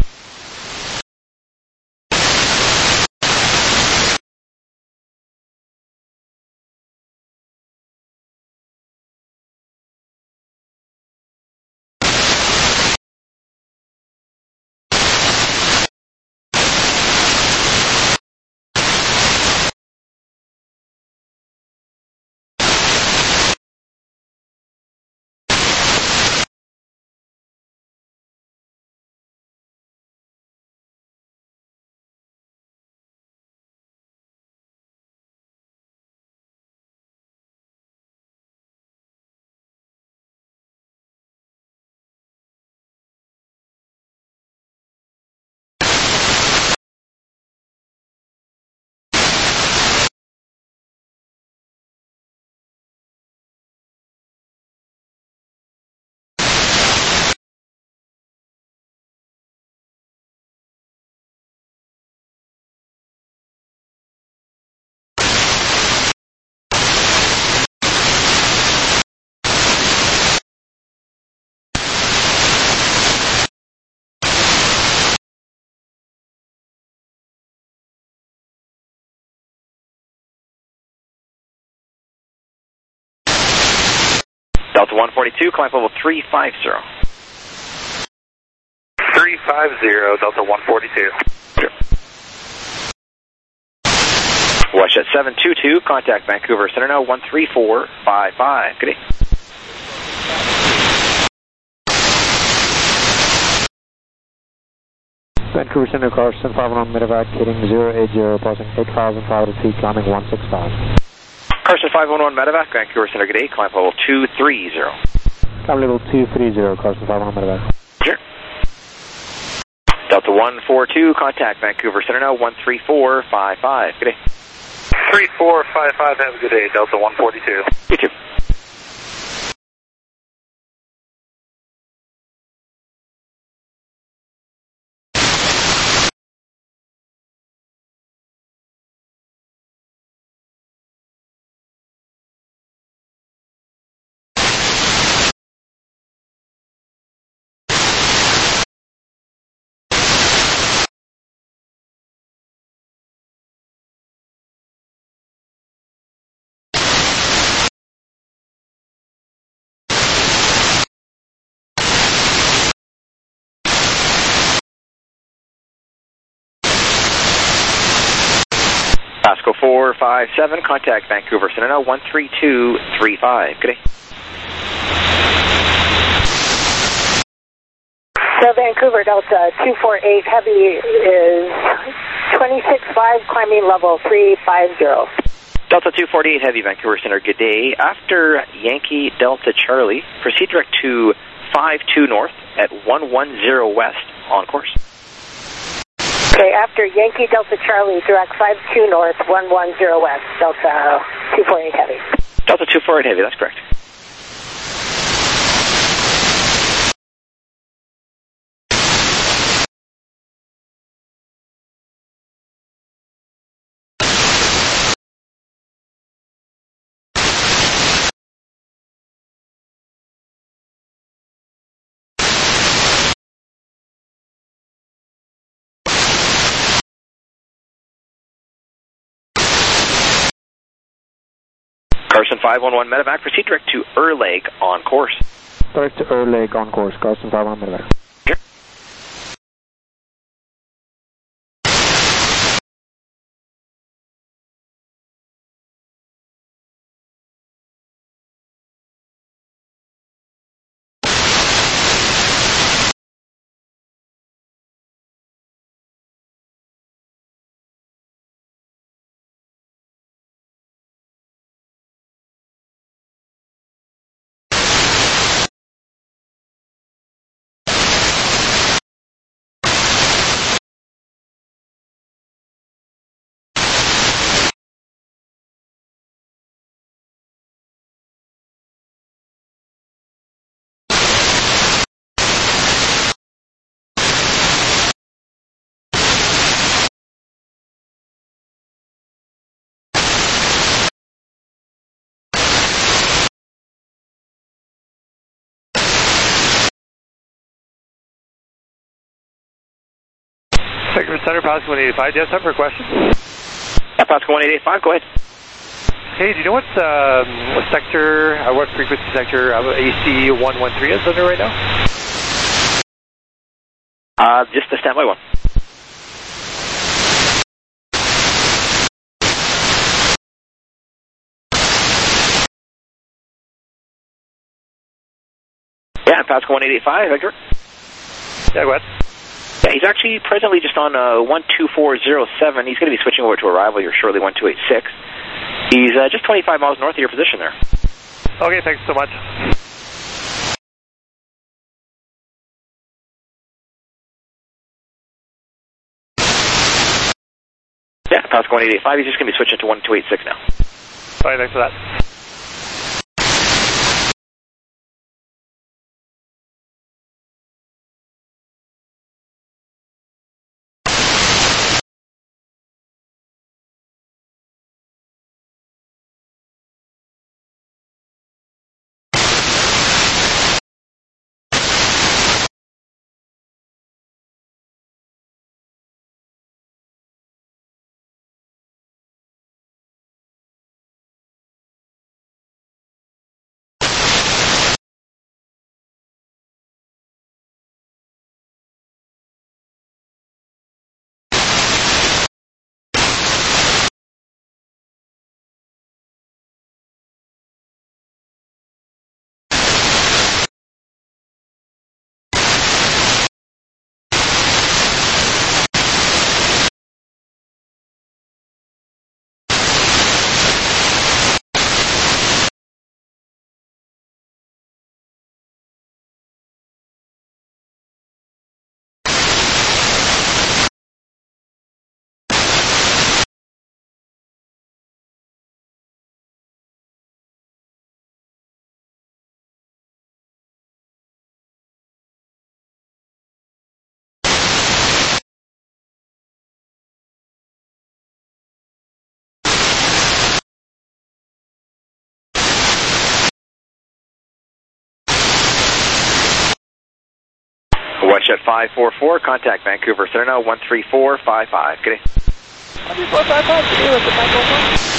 Speaker 12: Delta one forty-two, climb level three five zero.
Speaker 3: three five zero, Delta one forty-two.
Speaker 12: WestJet seven two two, contact Vancouver Center now, one three four five five. Good day.
Speaker 15: Vancouver Center, Carson five one one medevac, heading zero eight zero, passing eight thousand five hundred feet, climbing one six five.
Speaker 12: Carson five one one medevac, Vancouver Center, good day, climb level two three zero.
Speaker 15: Climb level two three zero, Carson five one one medevac.
Speaker 12: Sure. Delta one four two, contact Vancouver Center now, one three four five five. Good day.
Speaker 3: three four five five, have a good day, Delta one forty-two.
Speaker 12: You too. Pasco four five seven, contact Vancouver Center now, one three two three five. Good day.
Speaker 16: So Vancouver Delta two four eight Heavy is twenty-six five, climbing level three five zero.
Speaker 12: Delta two forty-eight Heavy, Vancouver Center, good day. After Yankee Delta Charlie, proceed direct to five two north at one one zero west, on course.
Speaker 16: Okay, after Yankee Delta Charlie, direct five two north, one one zero west, Delta two forty-eight Heavy.
Speaker 12: Delta two forty-eight Heavy, that's correct. Carson five one one medevac, proceed direct to Ur Lake, on course.
Speaker 15: Direct to Ur Lake, on course, Carson five one one medevac.
Speaker 12: Sure.
Speaker 14: Vancouver Center, Pasco one eighty-five. Do you have time for a question?
Speaker 12: Yeah, Pasco one eighty-five, go ahead.
Speaker 14: Hey, do you know what, um, what sector, uh, what frequency sector uh, A C one one three is under right now?
Speaker 12: Uh, just the standby one. Yeah, Pasco one eighty-five, Victor.
Speaker 14: Yeah, go ahead.
Speaker 12: Yeah, he's actually presently just on uh, one two four zero seven. He's going to be switching over to arrival here shortly, one two eight six. He's uh, just twenty-five miles north of your position there.
Speaker 14: Okay, thanks so much.
Speaker 12: Yeah, Pasco one eighty-five. He's just going to be switching to one two eight six now.
Speaker 14: All right, thanks for that.
Speaker 12: WestJet five four four, contact Vancouver Center now, one three four five five. Good day.
Speaker 17: one three four five five, good day, with the five four four.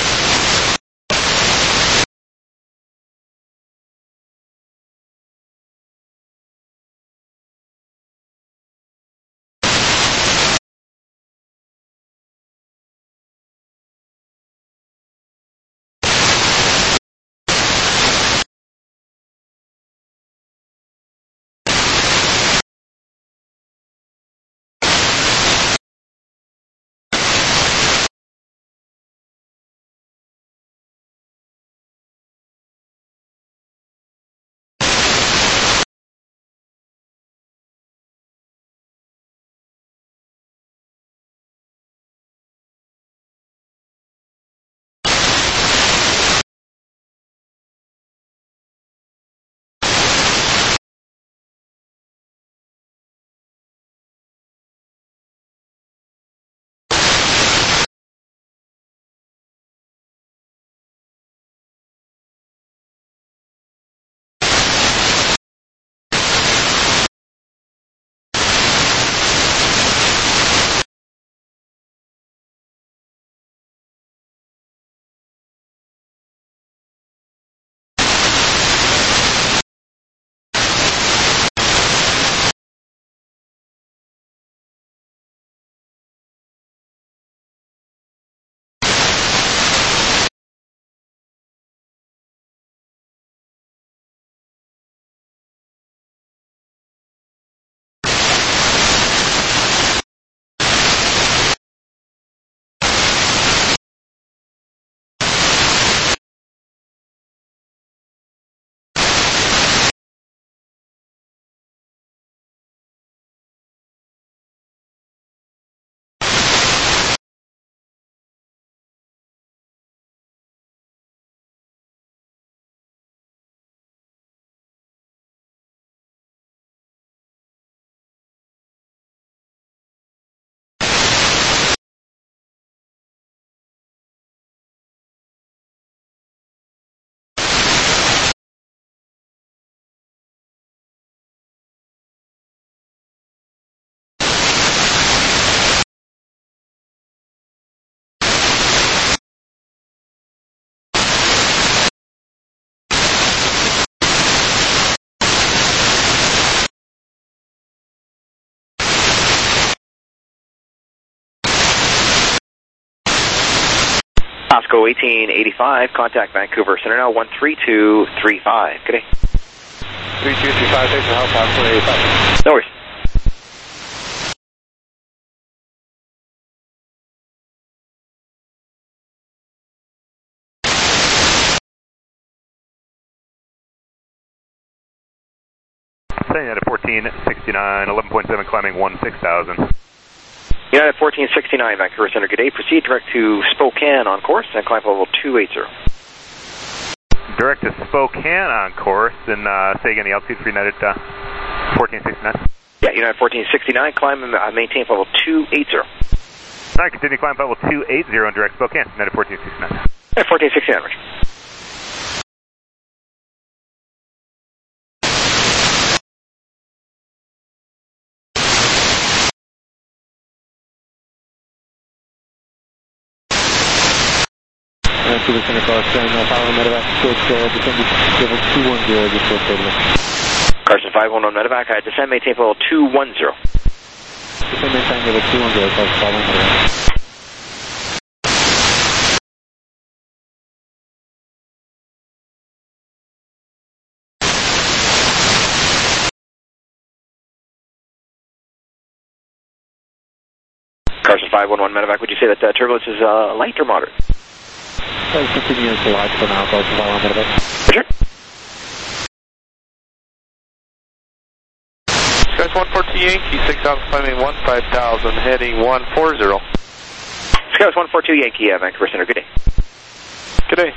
Speaker 12: Pasco eighteen eighty-five, contact Vancouver Center now, one three two three five. Good day.
Speaker 14: three two three five, thanks for help, Pasco eighty-five.
Speaker 12: No worries.
Speaker 18: United fourteen sixty-nine, eleven point seven, climbing one six thousand.
Speaker 12: United fourteen sixty-nine, Vancouver Center, good day. Proceed direct to Spokane on course and climb level two eighty.
Speaker 18: Direct to Spokane on course, and uh, say again the altitude for United uh, fourteen sixty-nine.
Speaker 12: Yeah, United fourteen sixty-nine, climb and uh, maintain level two eighty.
Speaker 18: All right, continue climb level two eighty on direct Spokane, United fourteen sixty-nine.
Speaker 12: United fourteen sixty-nine, Rich.
Speaker 15: Vancouver Center Carson, uh, follow medevac, switch, uh, descend level two one zero, just for stable.
Speaker 12: Carson five one one medevac, I descend maintain level two one zero.
Speaker 15: Descend maintain level two one zero, Carson five one medevac.
Speaker 12: Carson five one one medevac, would you say that uh, turbulence is uh, light or moderate?
Speaker 15: Uh, continue to light for now, Carson five one medevac.
Speaker 12: Sure.
Speaker 19: Guys, one fourteen Yankee, six thousand, climbing one five thousand, heading one four zero.
Speaker 12: Scouts one four two Yankee, uh, Vancouver Center, good day.
Speaker 19: Good day.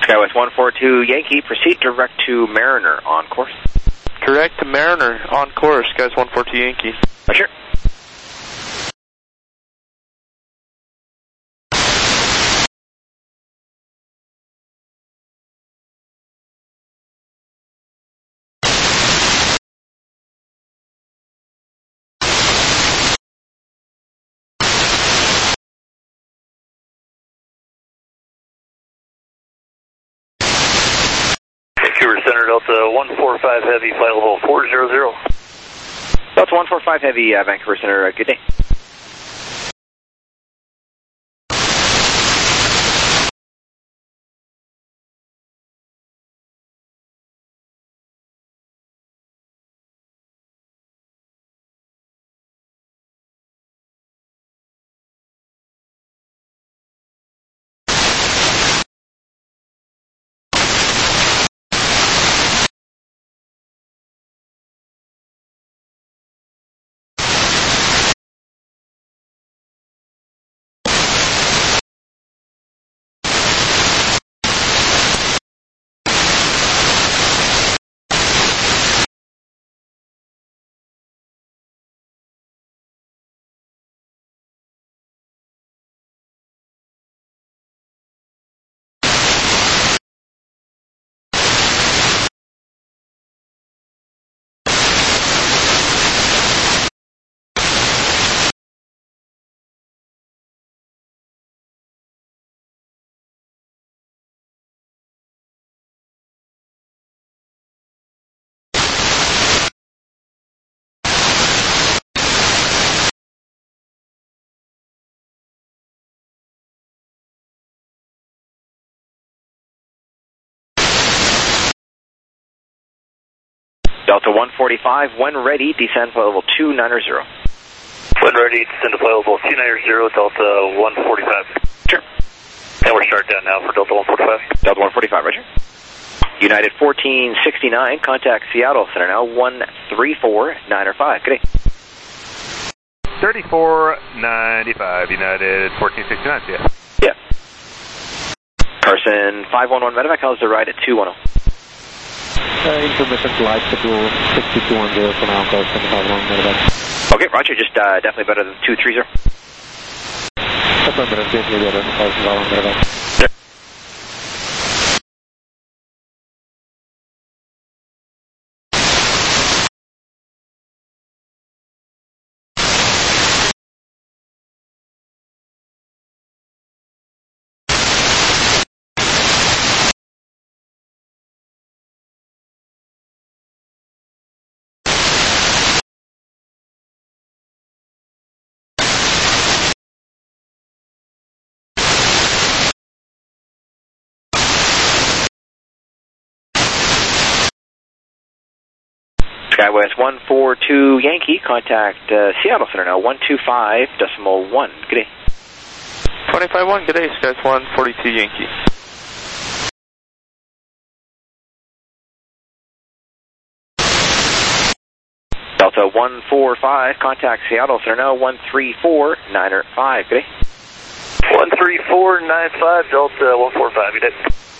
Speaker 12: Skywest one four two Yankee, proceed direct to Mariner on course.
Speaker 19: Direct to Mariner on course, guys, one four two Yankee.
Speaker 12: Roger.
Speaker 20: Vancouver Center, Delta one four five Heavy, flight level four zero zero.
Speaker 12: Delta one four five Heavy, uh, Vancouver Center, uh, good day. Delta one forty-five, when ready, descend flight level two nine zero.
Speaker 20: When ready, descend to flight level two nine zero, Delta one forty-five.
Speaker 12: Sure.
Speaker 20: And we're start down now for Delta one forty-five.
Speaker 12: Delta one forty-five, roger. United fourteen sixty-nine, contact Seattle Center now, one three four nine five. Good day.
Speaker 18: thirty-four ninety-five, United fourteen sixty-nine, see ya.
Speaker 12: Yeah. Carson five one one Medevac, how's the ride at two one zero?
Speaker 15: Uh, intermittent flight schedule sixty-two one zero for now, Carson five one Medevac.
Speaker 12: Okay, roger, just uh, definitely better than two three zero.
Speaker 15: Affirmative, definitely better than Carson five one Medevac.
Speaker 12: Yep. Skywest one four two Yankee, contact uh, Seattle Center now, one two five decimal one. Good day.
Speaker 19: twenty-five one, good day, Skywest one forty-two Yankee.
Speaker 12: Delta one four five, contact Seattle Center now, one three four nine five. Good day.
Speaker 20: one three four nine five, Delta one four five, good day.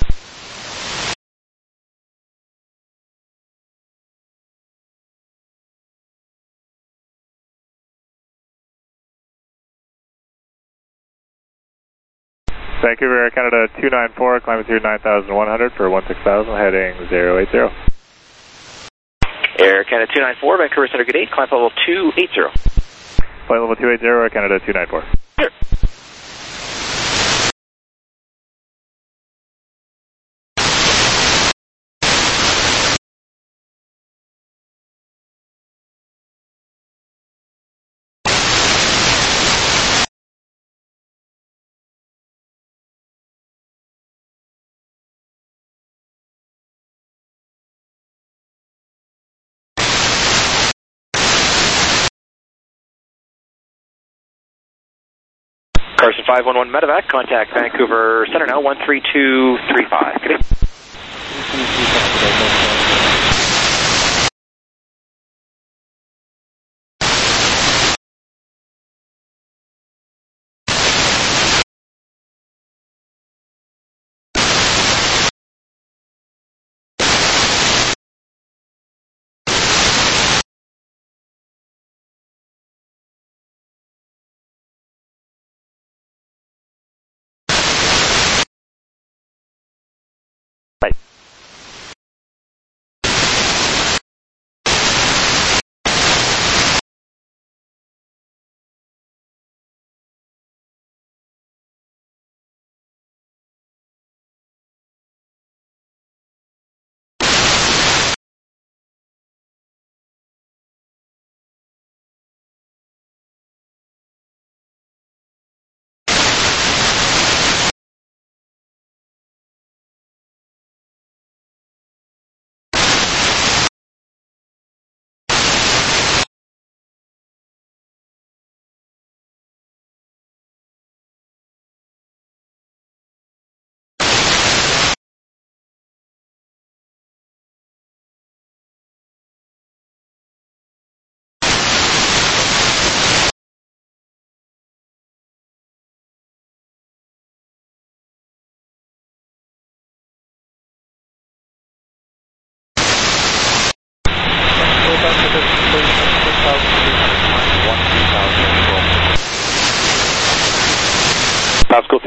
Speaker 13: Vancouver Air Canada two nine four, climb through nine thousand one hundred for one six thousand, heading zero eight zero.
Speaker 12: Air Canada two nine four, Vancouver Center, good day, climb level two eight zero.
Speaker 13: Flight level two eight zero, Air Canada two nine four.
Speaker 12: Sure. Carson five one one Medevac, contact Vancouver Center now, one three two three five. Good day.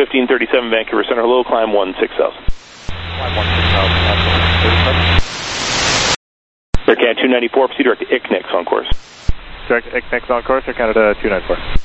Speaker 18: fifteen thirty-seven Vancouver Center, low climb one six thousand.
Speaker 7: Climb one six thousand.
Speaker 18: Air Canada two ninety-four, proceed direct to I C N I X on course.
Speaker 21: Direct I C N I X on course, Air Canada two ninety-four.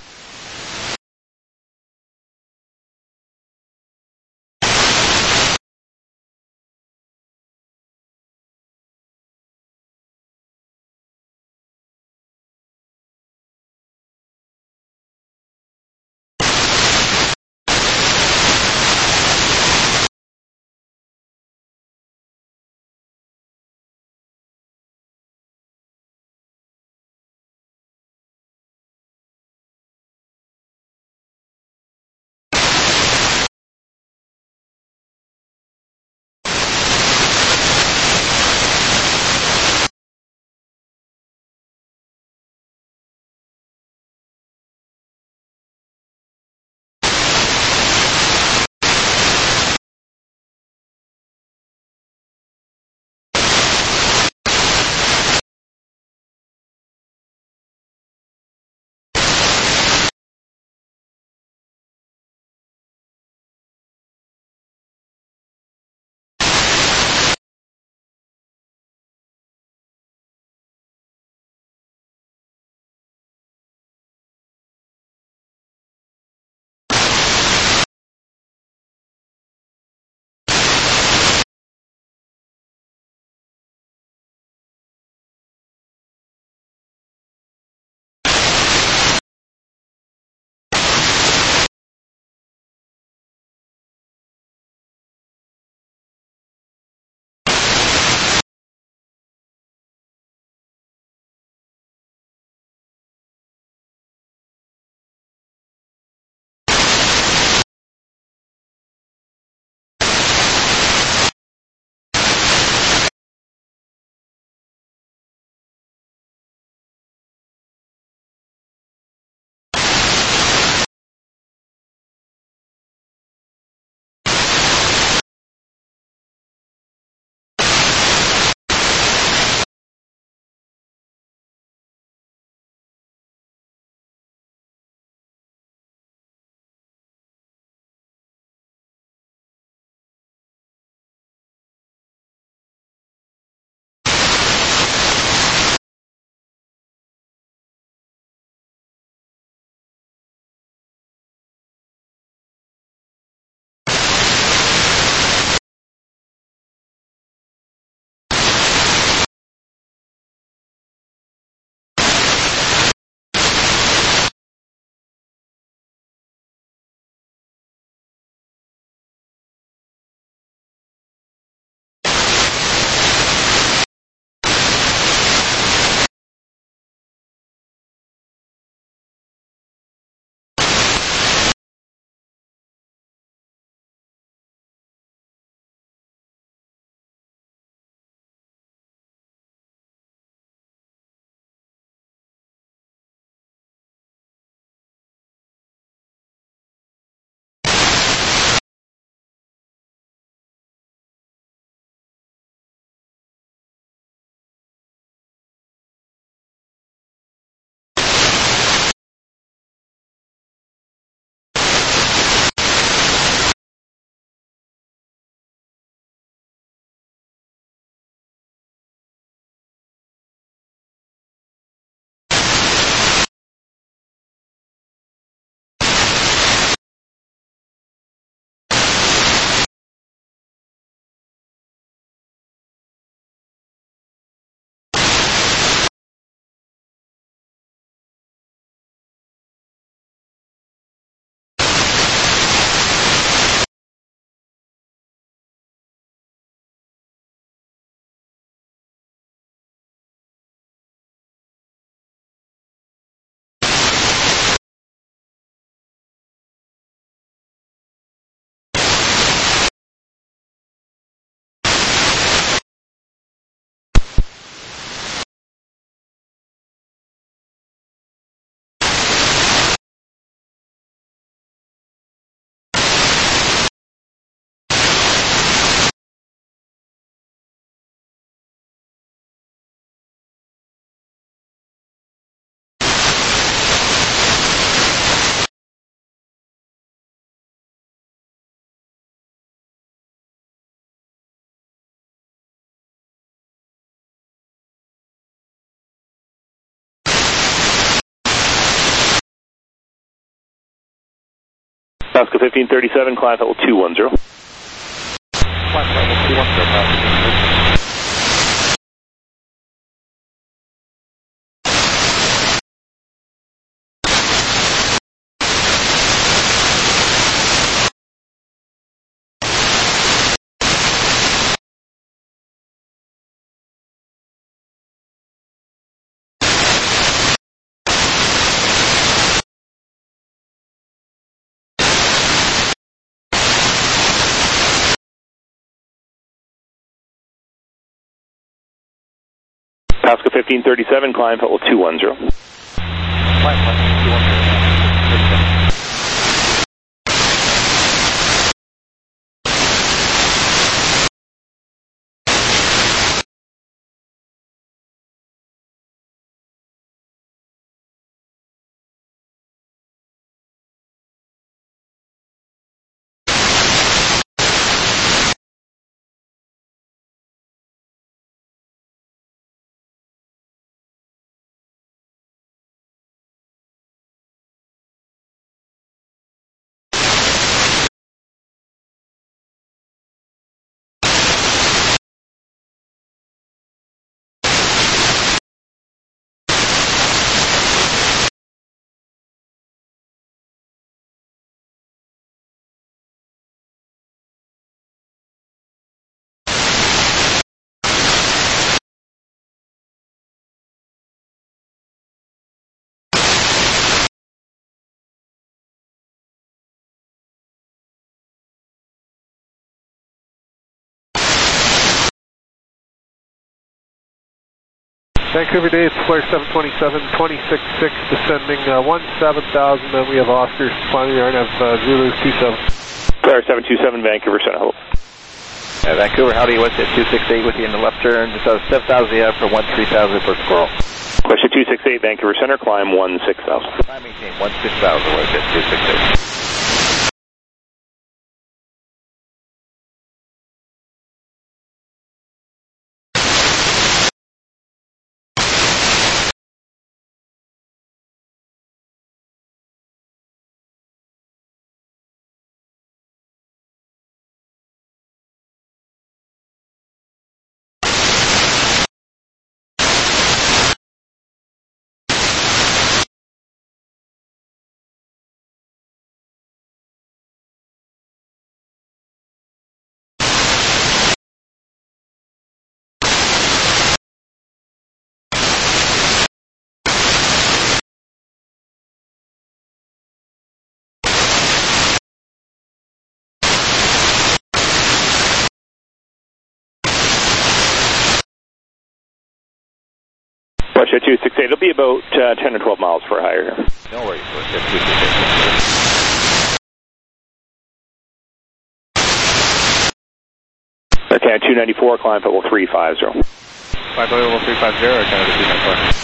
Speaker 2: Pasco fifteen thirty-seven, climb level two one zero.
Speaker 21: Climb level two one zero, Pasco.
Speaker 2: Pasco fifteen thirty-seven, climb level two one zero.
Speaker 21: Climb level two one zero. Vancouver Day, it's Flare seven twenty-seven, twenty-six six, descending uh, one seven thousand, then we have Oscar climbing R N F uh, Zulu two seven.
Speaker 2: Flare seven two seven, Vancouver Center, hello.
Speaker 21: Uh, Vancouver, howdy, what's it, two six eight with you in the left turn, just out of seven thousand yeah, for one three thousand for Squirrel.
Speaker 2: Question two six eight, Vancouver Center, climb one six thousand.
Speaker 21: I maintain one six thousand, what is it, two six eight.
Speaker 2: Russia two six eight, it'll be about uh, ten or twelve miles per higher here.
Speaker 21: No worries, Russia two six eight.
Speaker 2: Okay, two ninety-four, climb level three five zero.
Speaker 21: Climb level three five zero or Canada two ninety-four?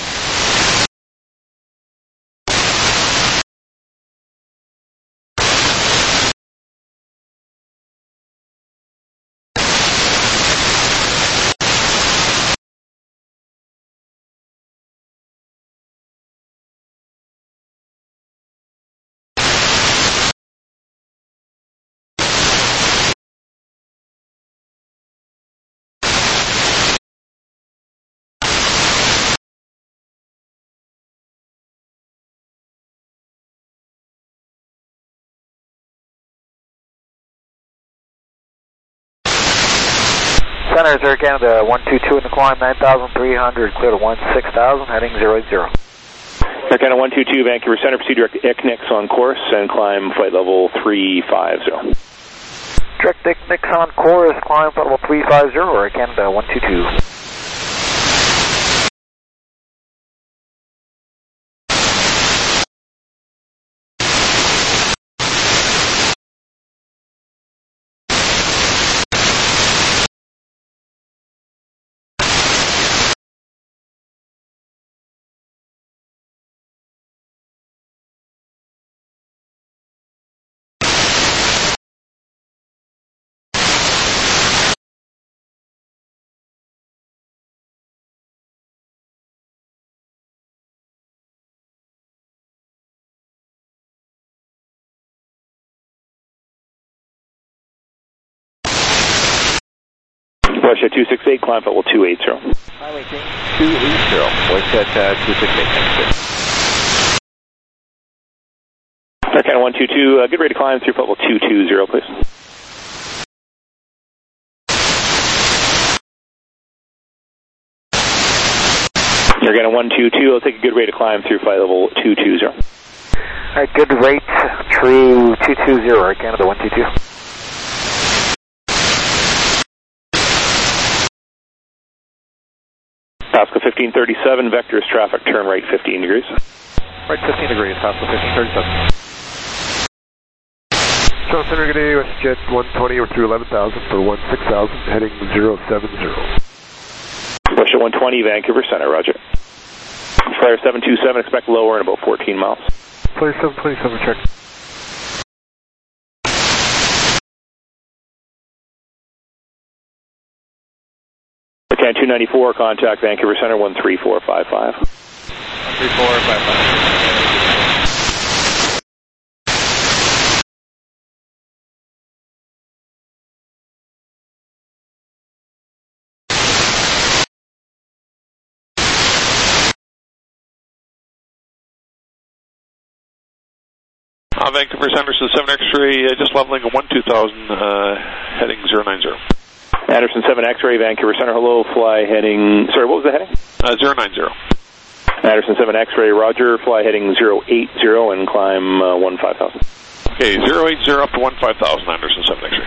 Speaker 4: Center is Air Canada, one two two in the climb, nine thousand three hundred, clear to one six thousand, heading zero zero.
Speaker 2: Air Canada one two two, Vancouver Center, proceed direct I C N I X on course and climb flight level three five zero.
Speaker 4: Direct I C N I X on course, climb flight level three five zero, Air Canada one two two.
Speaker 2: Russia two six eight, climb level two eighty.
Speaker 9: Highway King two eighty, voice at uh, two six eight, thanks.
Speaker 2: Arcana one two two, uh, get ready to climb through level two two zero, please. Arcana one two two, let's take a good rate to climb through flight level two two zero.
Speaker 4: Alright, good rate, true two two zero, Arcana one two two.
Speaker 2: Pascal fifteen thirty-seven, vectors traffic, turn right fifteen degrees.
Speaker 4: Right fifteen degrees, Pascal fifteen thirty-seven.
Speaker 21: Charles Center, good day, WestJet one twenty over through eleven thousand for one six thousand, heading zero seven zero.
Speaker 2: Russia one twenty, Vancouver Center, roger. Flyer seven two seven, expect lower in about fourteen miles.
Speaker 21: Flyer seven twenty-seven, check.
Speaker 2: Arcana two ninety-four, contact Vancouver Center one three four five five.
Speaker 9: one three four five five.
Speaker 8: Uh, Vancouver Anderson seven X-ray, uh, just leveling a one two thousand, uh, heading zero nine zero.
Speaker 2: Anderson seven X-ray, Vancouver Center, hello, fly heading, sorry, what was the heading?
Speaker 8: Uh, zero nine zero.
Speaker 2: Anderson seven X-ray, roger, fly heading zero eight zero and climb uh, one five thousand.
Speaker 8: Okay, zero eight zero up to one five thousand, Anderson seven X-ray.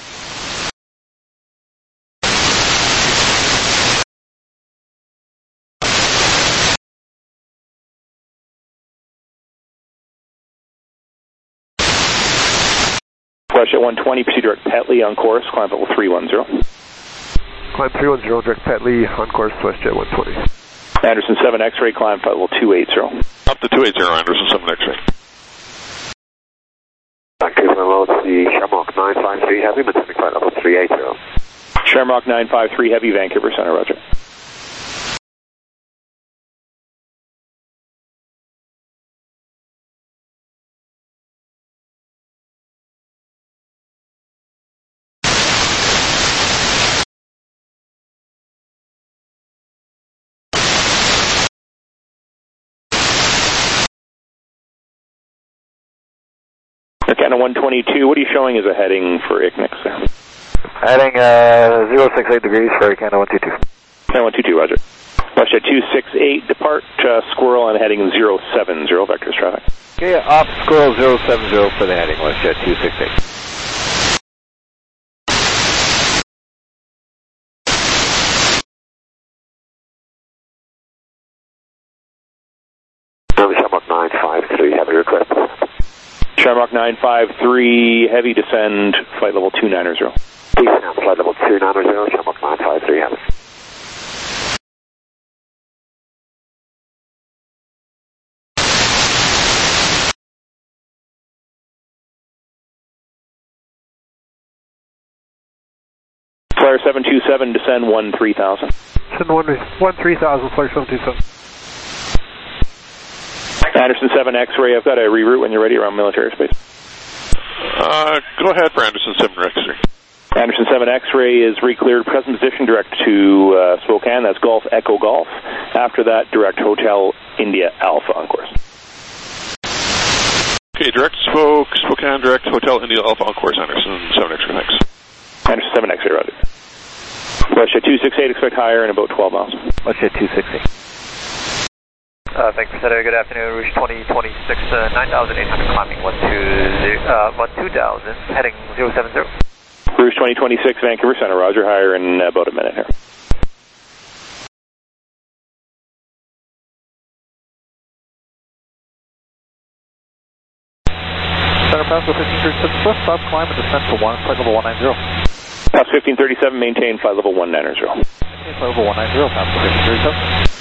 Speaker 2: Russia one twenty, proceed direct Petley on course, climb level three one zero.
Speaker 21: Climb three one zero, direct Petley, on course, WestJet one twenty.
Speaker 2: Anderson seven X-ray, climb flight level two eighty.
Speaker 8: Up to two eighty, Anderson seven X-ray.
Speaker 11: Vancouver Road, the Shamrock nine five three Heavy, maintaining flight level three eighty.
Speaker 2: Shamrock nine five three Heavy, Vancouver Center, roger. Arcana one twenty-two, what are you showing as a heading for I C N I C there?
Speaker 4: Heading uh, zero six eight degrees for Arcana one two two.
Speaker 2: Arcana one two two, roger. Russia two six eight, depart uh, Squirrel on heading zero seven zero, vectors traffic.
Speaker 4: Okay, off Squirrel zero seven zero for the heading, WestJet two six eight.
Speaker 11: Shamrock nine five three Heavy, request.
Speaker 2: Shamrock nine five three, heavy descend, flight level two nine zero.
Speaker 11: Descend, flight level two nine zero, Shamrock nine five three Heavy.
Speaker 2: Flyer seven two seven, descend one three thousand.
Speaker 21: Descend one three thousand, Flyer seven two seven.
Speaker 2: Anderson seven X-ray, I've got a reroute when you're ready around military space.
Speaker 8: Uh, go ahead for Anderson seven X-ray.
Speaker 2: Anderson seven X-ray is re-cleared, present position direct to uh, Spokane, that's Golf Echo Golf. After that, direct Hotel India Alpha on course.
Speaker 8: Okay, direct Spoke, Spokane, direct Hotel India Alpha on course, Anderson seven X-ray, thanks.
Speaker 2: Anderson seven X-ray, roger. Russia two six eight, expect higher in about twelve miles.
Speaker 4: Russia two six eight. Uh, Vancouver Center, good afternoon, Rouge twenty twenty-six, uh, nine thousand eight hundred, climbing one two thousand, heading zero seven zero.
Speaker 2: Rouge twenty twenty-six, Vancouver Center, roger, higher in about a minute here.
Speaker 4: Center Pascal fifteen thirty-seven Swift, stop climb and descend to one, flight level one nine zero.
Speaker 2: Pascal fifteen thirty-seven, maintain flight level one nine zero.
Speaker 4: Maintain flight level one nine zero, Pascal fifteen thirty-seven.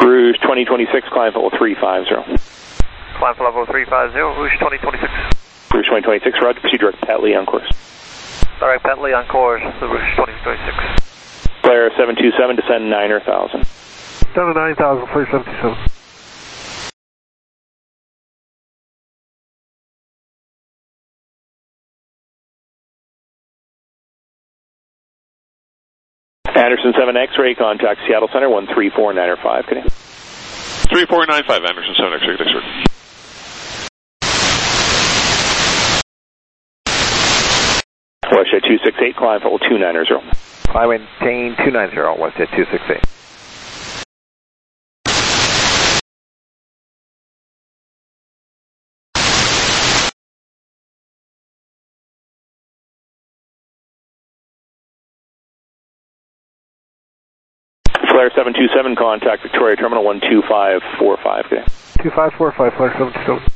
Speaker 2: Rouge twenty twenty-six, climb level three five zero.
Speaker 4: Climb for level three five zero, Rouge twenty twenty-six.
Speaker 2: Rouge twenty twenty-six, roger, proceed direct Patley on course.
Speaker 4: Direct Patley on course, the Rouge twenty twenty-six.
Speaker 2: Flare seven two seven, descend nine thousand.
Speaker 21: Down to nine thousand, Flare seven two seven.
Speaker 2: Anderson seven X-ray, contact Seattle Center one three four nine five, can you?
Speaker 8: three four nine five, Anderson seven X-ray, Dixford.
Speaker 2: Westjet two six eight, climb level two nine zero.
Speaker 9: I maintain two nine zero, Westjet two six eight.
Speaker 2: Flare seven two seven, contact Victoria Terminal one two five four five, okay?
Speaker 21: two five four five, Flare seven two seven.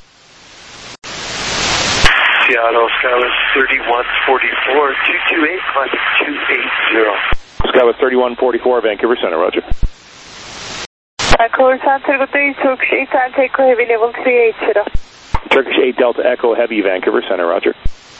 Speaker 3: Seattle, Skywest thirty-one forty-four, two two eight, climbing two eight zero.
Speaker 2: Skywest thirty-one forty-four, Vancouver Center, roger.
Speaker 1: Echo Center, good day, Turkish eight Delta Echo Heavy, level three eight zero.
Speaker 2: Turkish eight Delta Echo Heavy, Vancouver Center, roger.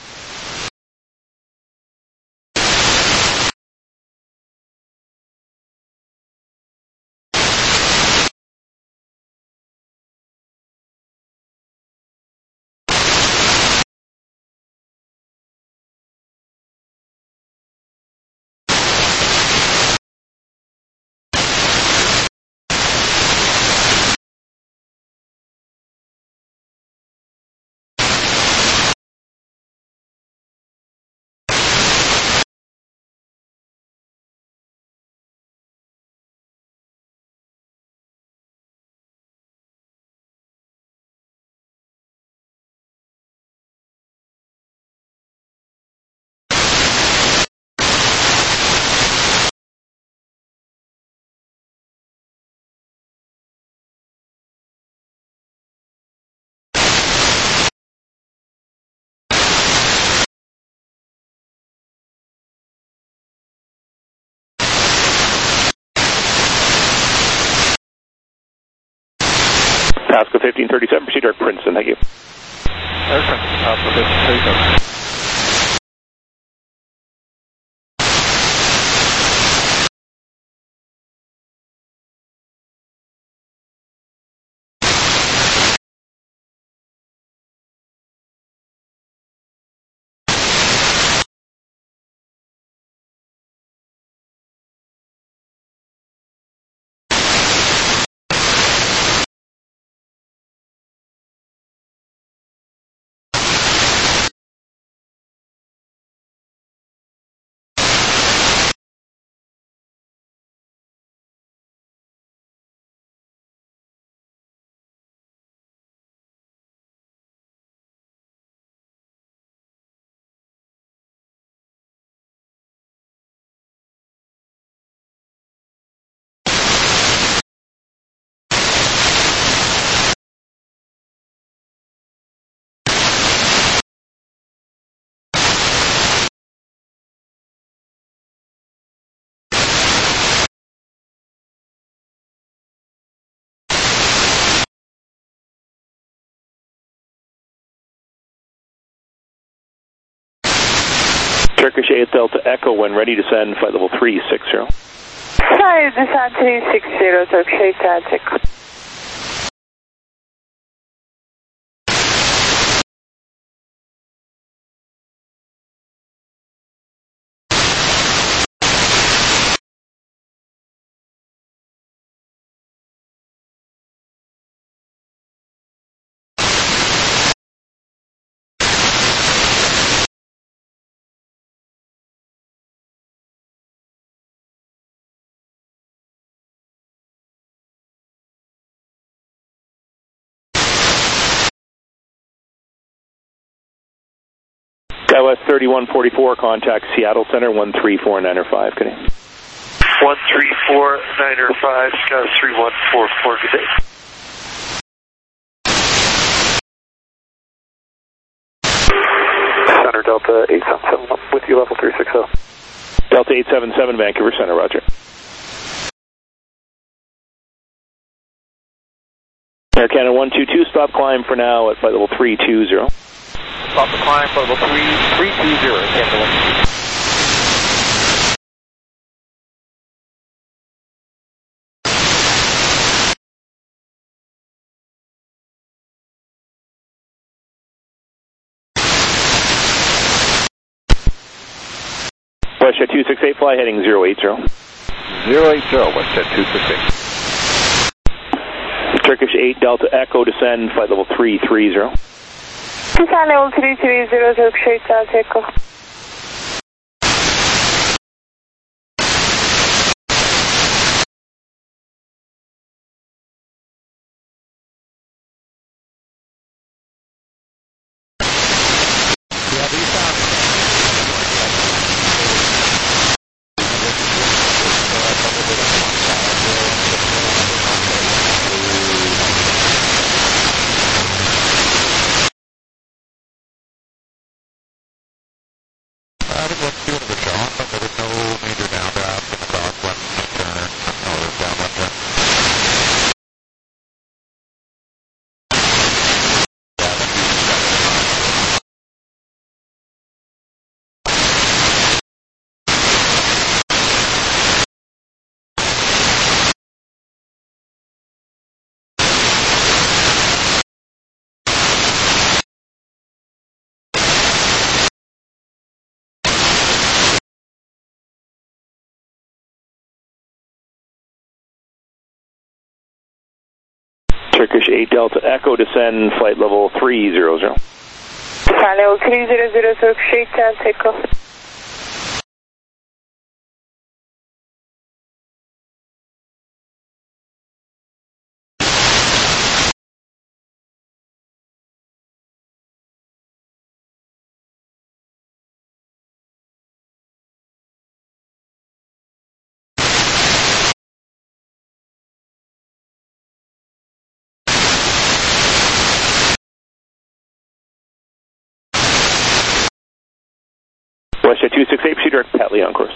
Speaker 2: Pasco fifteen thirty-seven, proceed direct Princeton, thank you.
Speaker 21: Princeton, Pasco fifteen thirty-seven.
Speaker 2: Turkish eight Delta Echo, when ready to send flight level three six zero.
Speaker 1: Sorry, descend three six zero, Turkish eight Delta Echo.
Speaker 2: Skywest thirty-one forty-four, contact Seattle Center one three four nine five, can you?
Speaker 3: one three four nine five, Skywest three one four four, good day.
Speaker 4: Center Delta eight seven seven with you, level three six zero.
Speaker 2: Delta eight seven seven, Vancouver Center, roger. Air Canada one two two, stop climb for now at flight level three two zero.
Speaker 4: Stop the climb, flight level three two zero, Canada one two two.
Speaker 2: WestJet two six eight, fly heading zero eight zero.
Speaker 9: zero eight zero, WestJet two six eight.
Speaker 2: Turkish eight, Delta Echo, descend, flight level three three zero.
Speaker 1: Descend level three three zero, Turkish eight, Delta Echo.
Speaker 2: Turkish eight, Delta Echo, descend, flight level three zero zero.
Speaker 1: Descend level three zero zero, Turkish eight, Delta Echo.
Speaker 2: WestJet two six eight, proceed direct Pat Lee on course.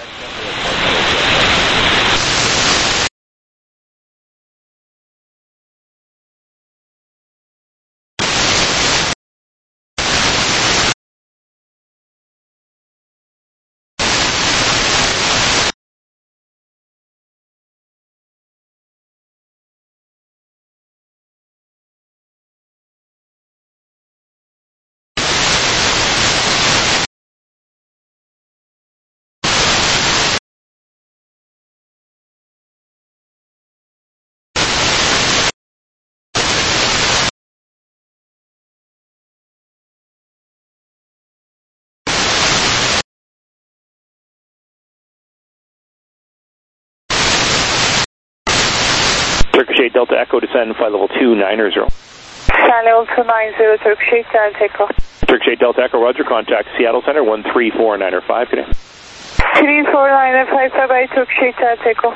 Speaker 2: Turkish eight, Delta Echo, descend, flight level two nine zero.
Speaker 1: Descend level two nine zero, Turkish eight, Delta Echo.
Speaker 2: Turkish eight, Delta Echo, roger, contact Seattle Center one three four nine five, good day.
Speaker 1: three four nine five, bye-bye, Turkish eight, Delta Echo.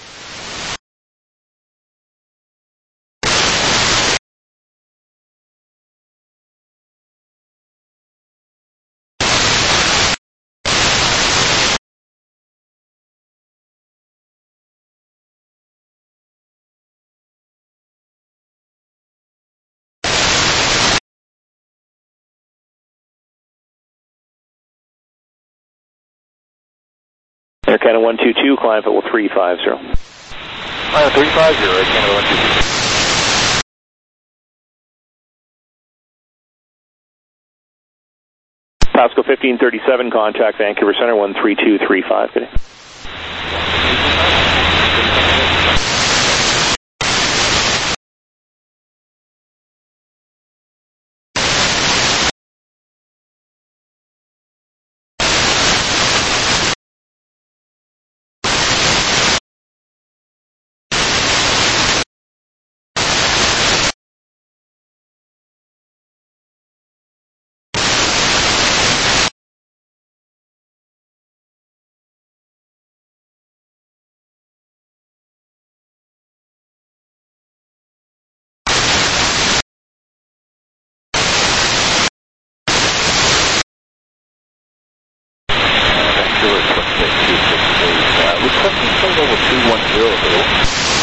Speaker 2: Air Canada one two two, climb level three five zero.
Speaker 4: Climb three five zero, Air Canada one two two.
Speaker 2: Pasco fifteen thirty-seven, contact Vancouver Center one three two three five, good day.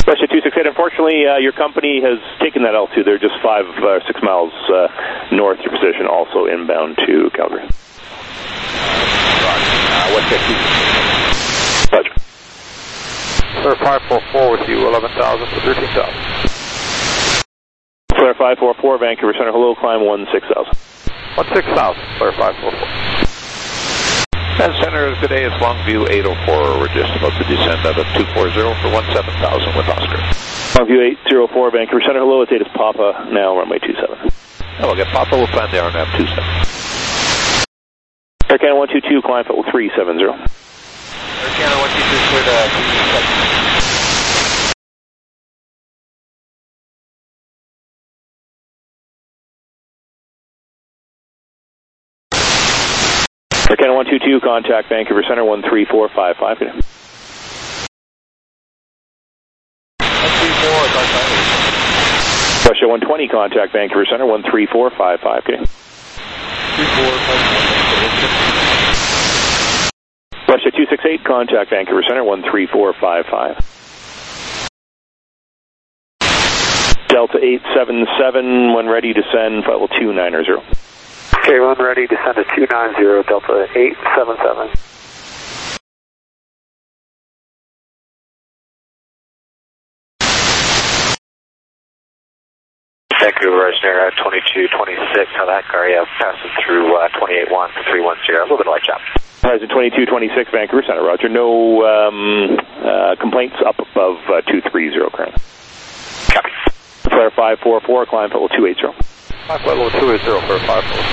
Speaker 2: Russia two six eight, unfortunately, uh, your company has taken that altitude. They're just five or uh, six miles uh, north of your position, also inbound to Calgary.
Speaker 9: Uh, what's that?
Speaker 2: Roger.
Speaker 8: Flare five four four with you, eleven thousand to thirteen thousand.
Speaker 2: Flare five four four, Vancouver Center, hello, climb one six thousand.
Speaker 8: one six thousand, Flare five four four. And center today is Longview eight oh four. We're just about to descend out of two forty for one seven thousand with Oscar.
Speaker 2: Longview eight oh four, Vancouver Center, hello, it's eight is Papa, now runway two seven.
Speaker 8: Oh, we'll get Papa, we'll plan the R N A V two seven.
Speaker 2: Air Canada one two two, climb level three seven zero.
Speaker 4: Air Canada one two two, cleared uh, two seven.
Speaker 2: Air Canada one two two, contact Vancouver Center one three four five five.
Speaker 4: one three four,
Speaker 2: Russia one twenty, contact Vancouver Center one three four five five. three
Speaker 4: four five five.
Speaker 2: Russia two six eight, contact Vancouver Center one three four five five. Delta eight seven seven, when ready, descend, flight level two nine zero.
Speaker 5: Okay, when ready, descend to two nine zero, Delta eight seven seven.
Speaker 11: Vancouver, Ryanair twenty-two twenty-six, how that car, yeah, passing through uh, twenty-eight one three one zero, a little bit of light chop.
Speaker 2: Horizon twenty-two twenty-six, Vancouver Center, roger. No um, uh, complaints up above uh, two three zero currently.
Speaker 11: Copy.
Speaker 2: Flare five four four, climb level two eight zero.
Speaker 8: Flight level two eight zero, Flare five four.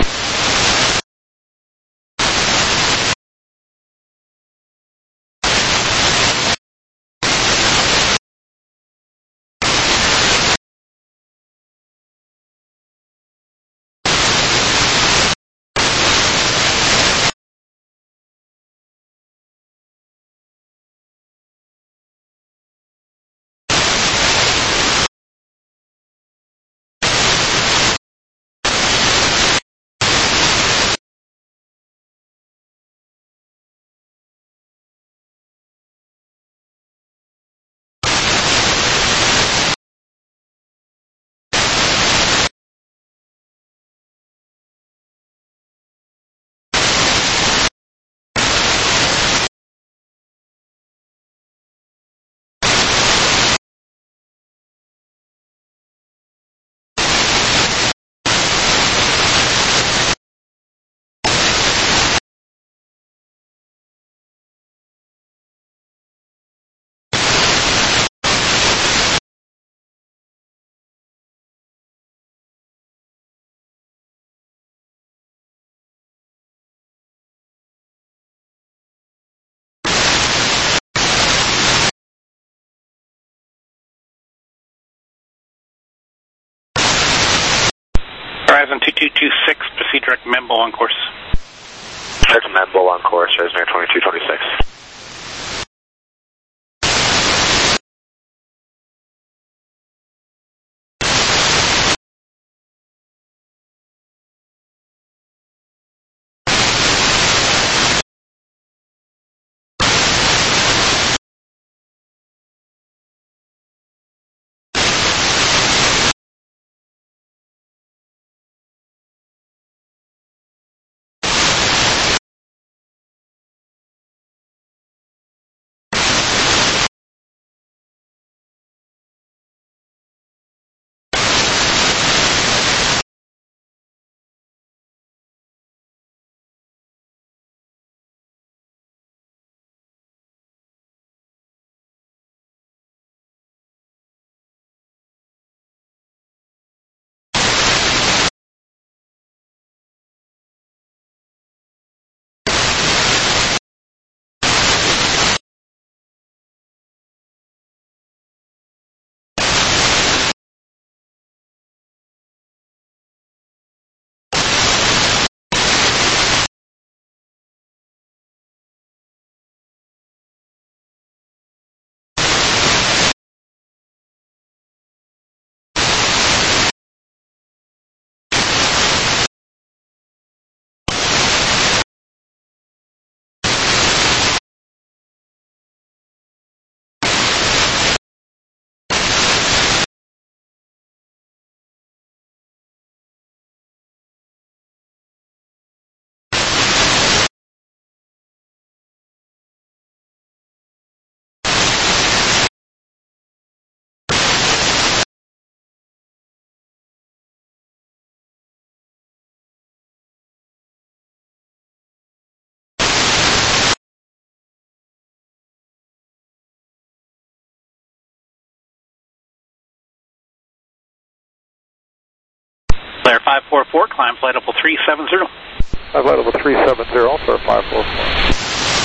Speaker 10: Horizon two two two six, proceed direct Membo on course.
Speaker 11: Direct Membo on course, Ryanair twenty-two twenty-six.
Speaker 10: Flare five four four, climb flight level three seven zero.
Speaker 21: Flight level three seven zero, Flare five four four.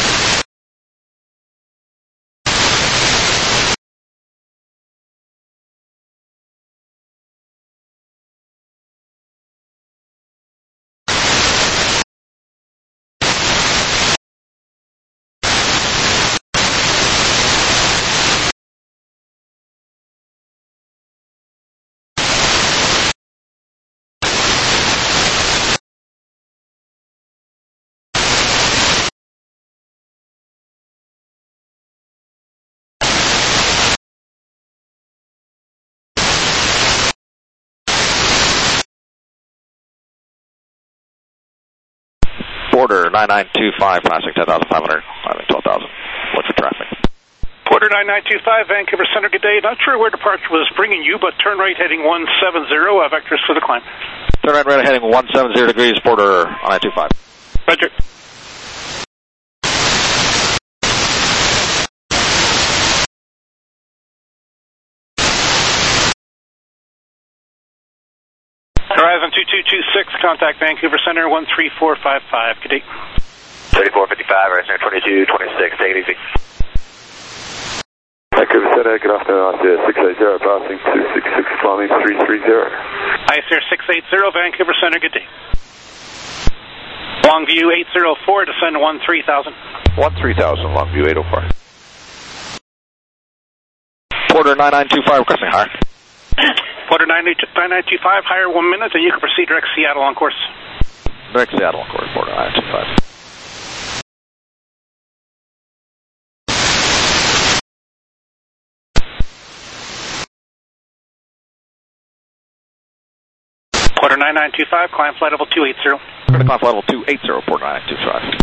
Speaker 8: Porter nine nine two five, passing ten thousand five hundred, climbing twelve thousand. What's the traffic?
Speaker 10: Porter nine nine two five, Vancouver Center, good day. Not sure where departure was bringing you, but turn right heading one seven zero, uh, vectors for the climb.
Speaker 8: Turn right, right heading one seven zero degrees, Porter nine nine two five.
Speaker 10: Roger. Horizon two two two six, contact Vancouver Center one three four five five, good day.
Speaker 11: thirty-four fifty-five, Horizon twenty-two twenty-six, take it easy.
Speaker 6: Vancouver Center, good afternoon, I C R six eight zero, passing two six six, climbing three three zero.
Speaker 10: I C R six eight zero, Vancouver Center, good day. Longview eight zero four, descend one three thousand.
Speaker 8: one three thousand, Longview eight oh four. Porter nine nine two five, requesting higher.
Speaker 10: Porter nine nine two five, higher one minute, and you can proceed direct Seattle on course.
Speaker 8: Direct Seattle on course, Porter nine nine two five.
Speaker 10: Porter nine nine two five, climb flight level two eight zero.
Speaker 8: Climb flight level two eight zero, Porter nine nine two five.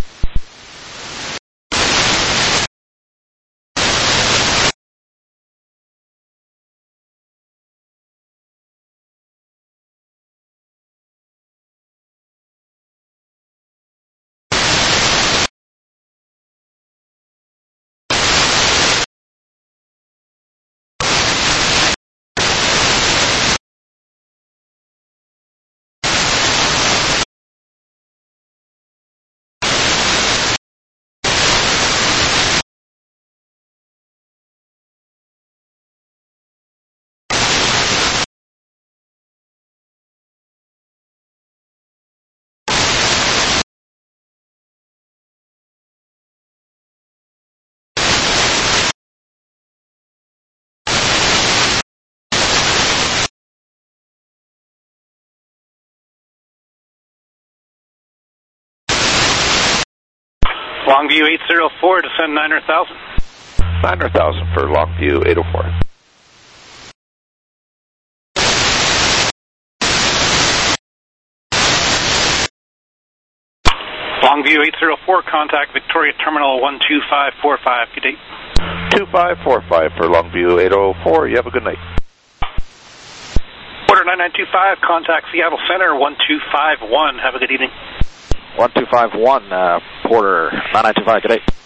Speaker 10: Longview eight zero four, descend nine hundred thousand.
Speaker 8: nine hundred thousand for Longview eight oh four.
Speaker 10: Longview eight zero four, contact Victoria Terminal one two five four five, good day.
Speaker 8: two five four five for Longview eight oh four, you have a good night.
Speaker 10: Porter nine nine two five, contact Seattle Center one two five one, have a good evening.
Speaker 8: one two five one, uh, Porter nine nine two five, good day.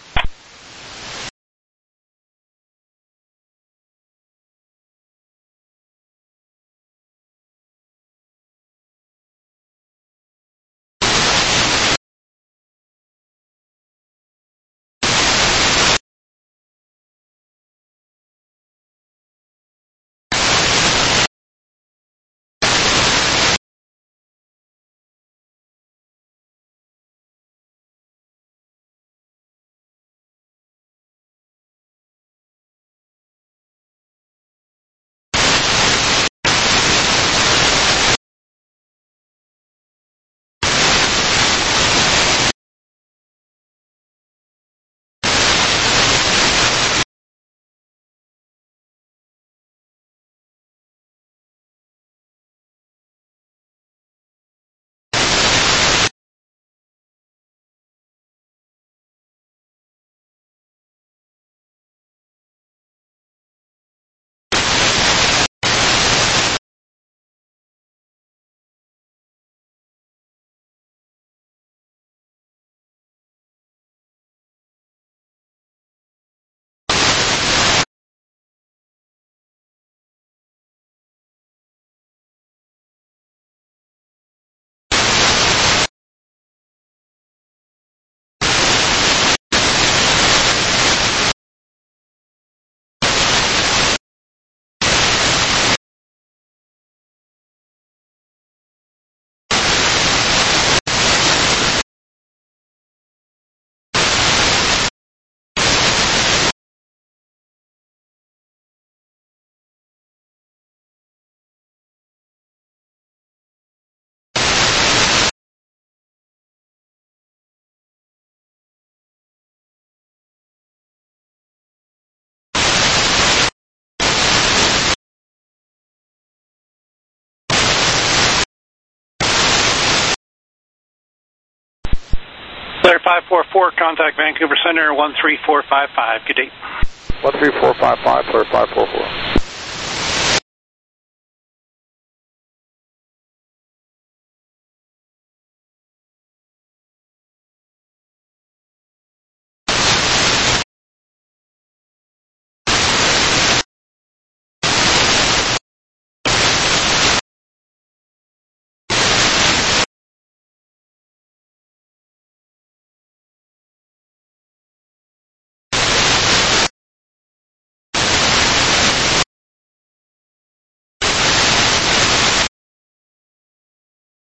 Speaker 10: five four four, contact Vancouver Center one three four five five. Good day.
Speaker 21: one three four five five, clear five four four.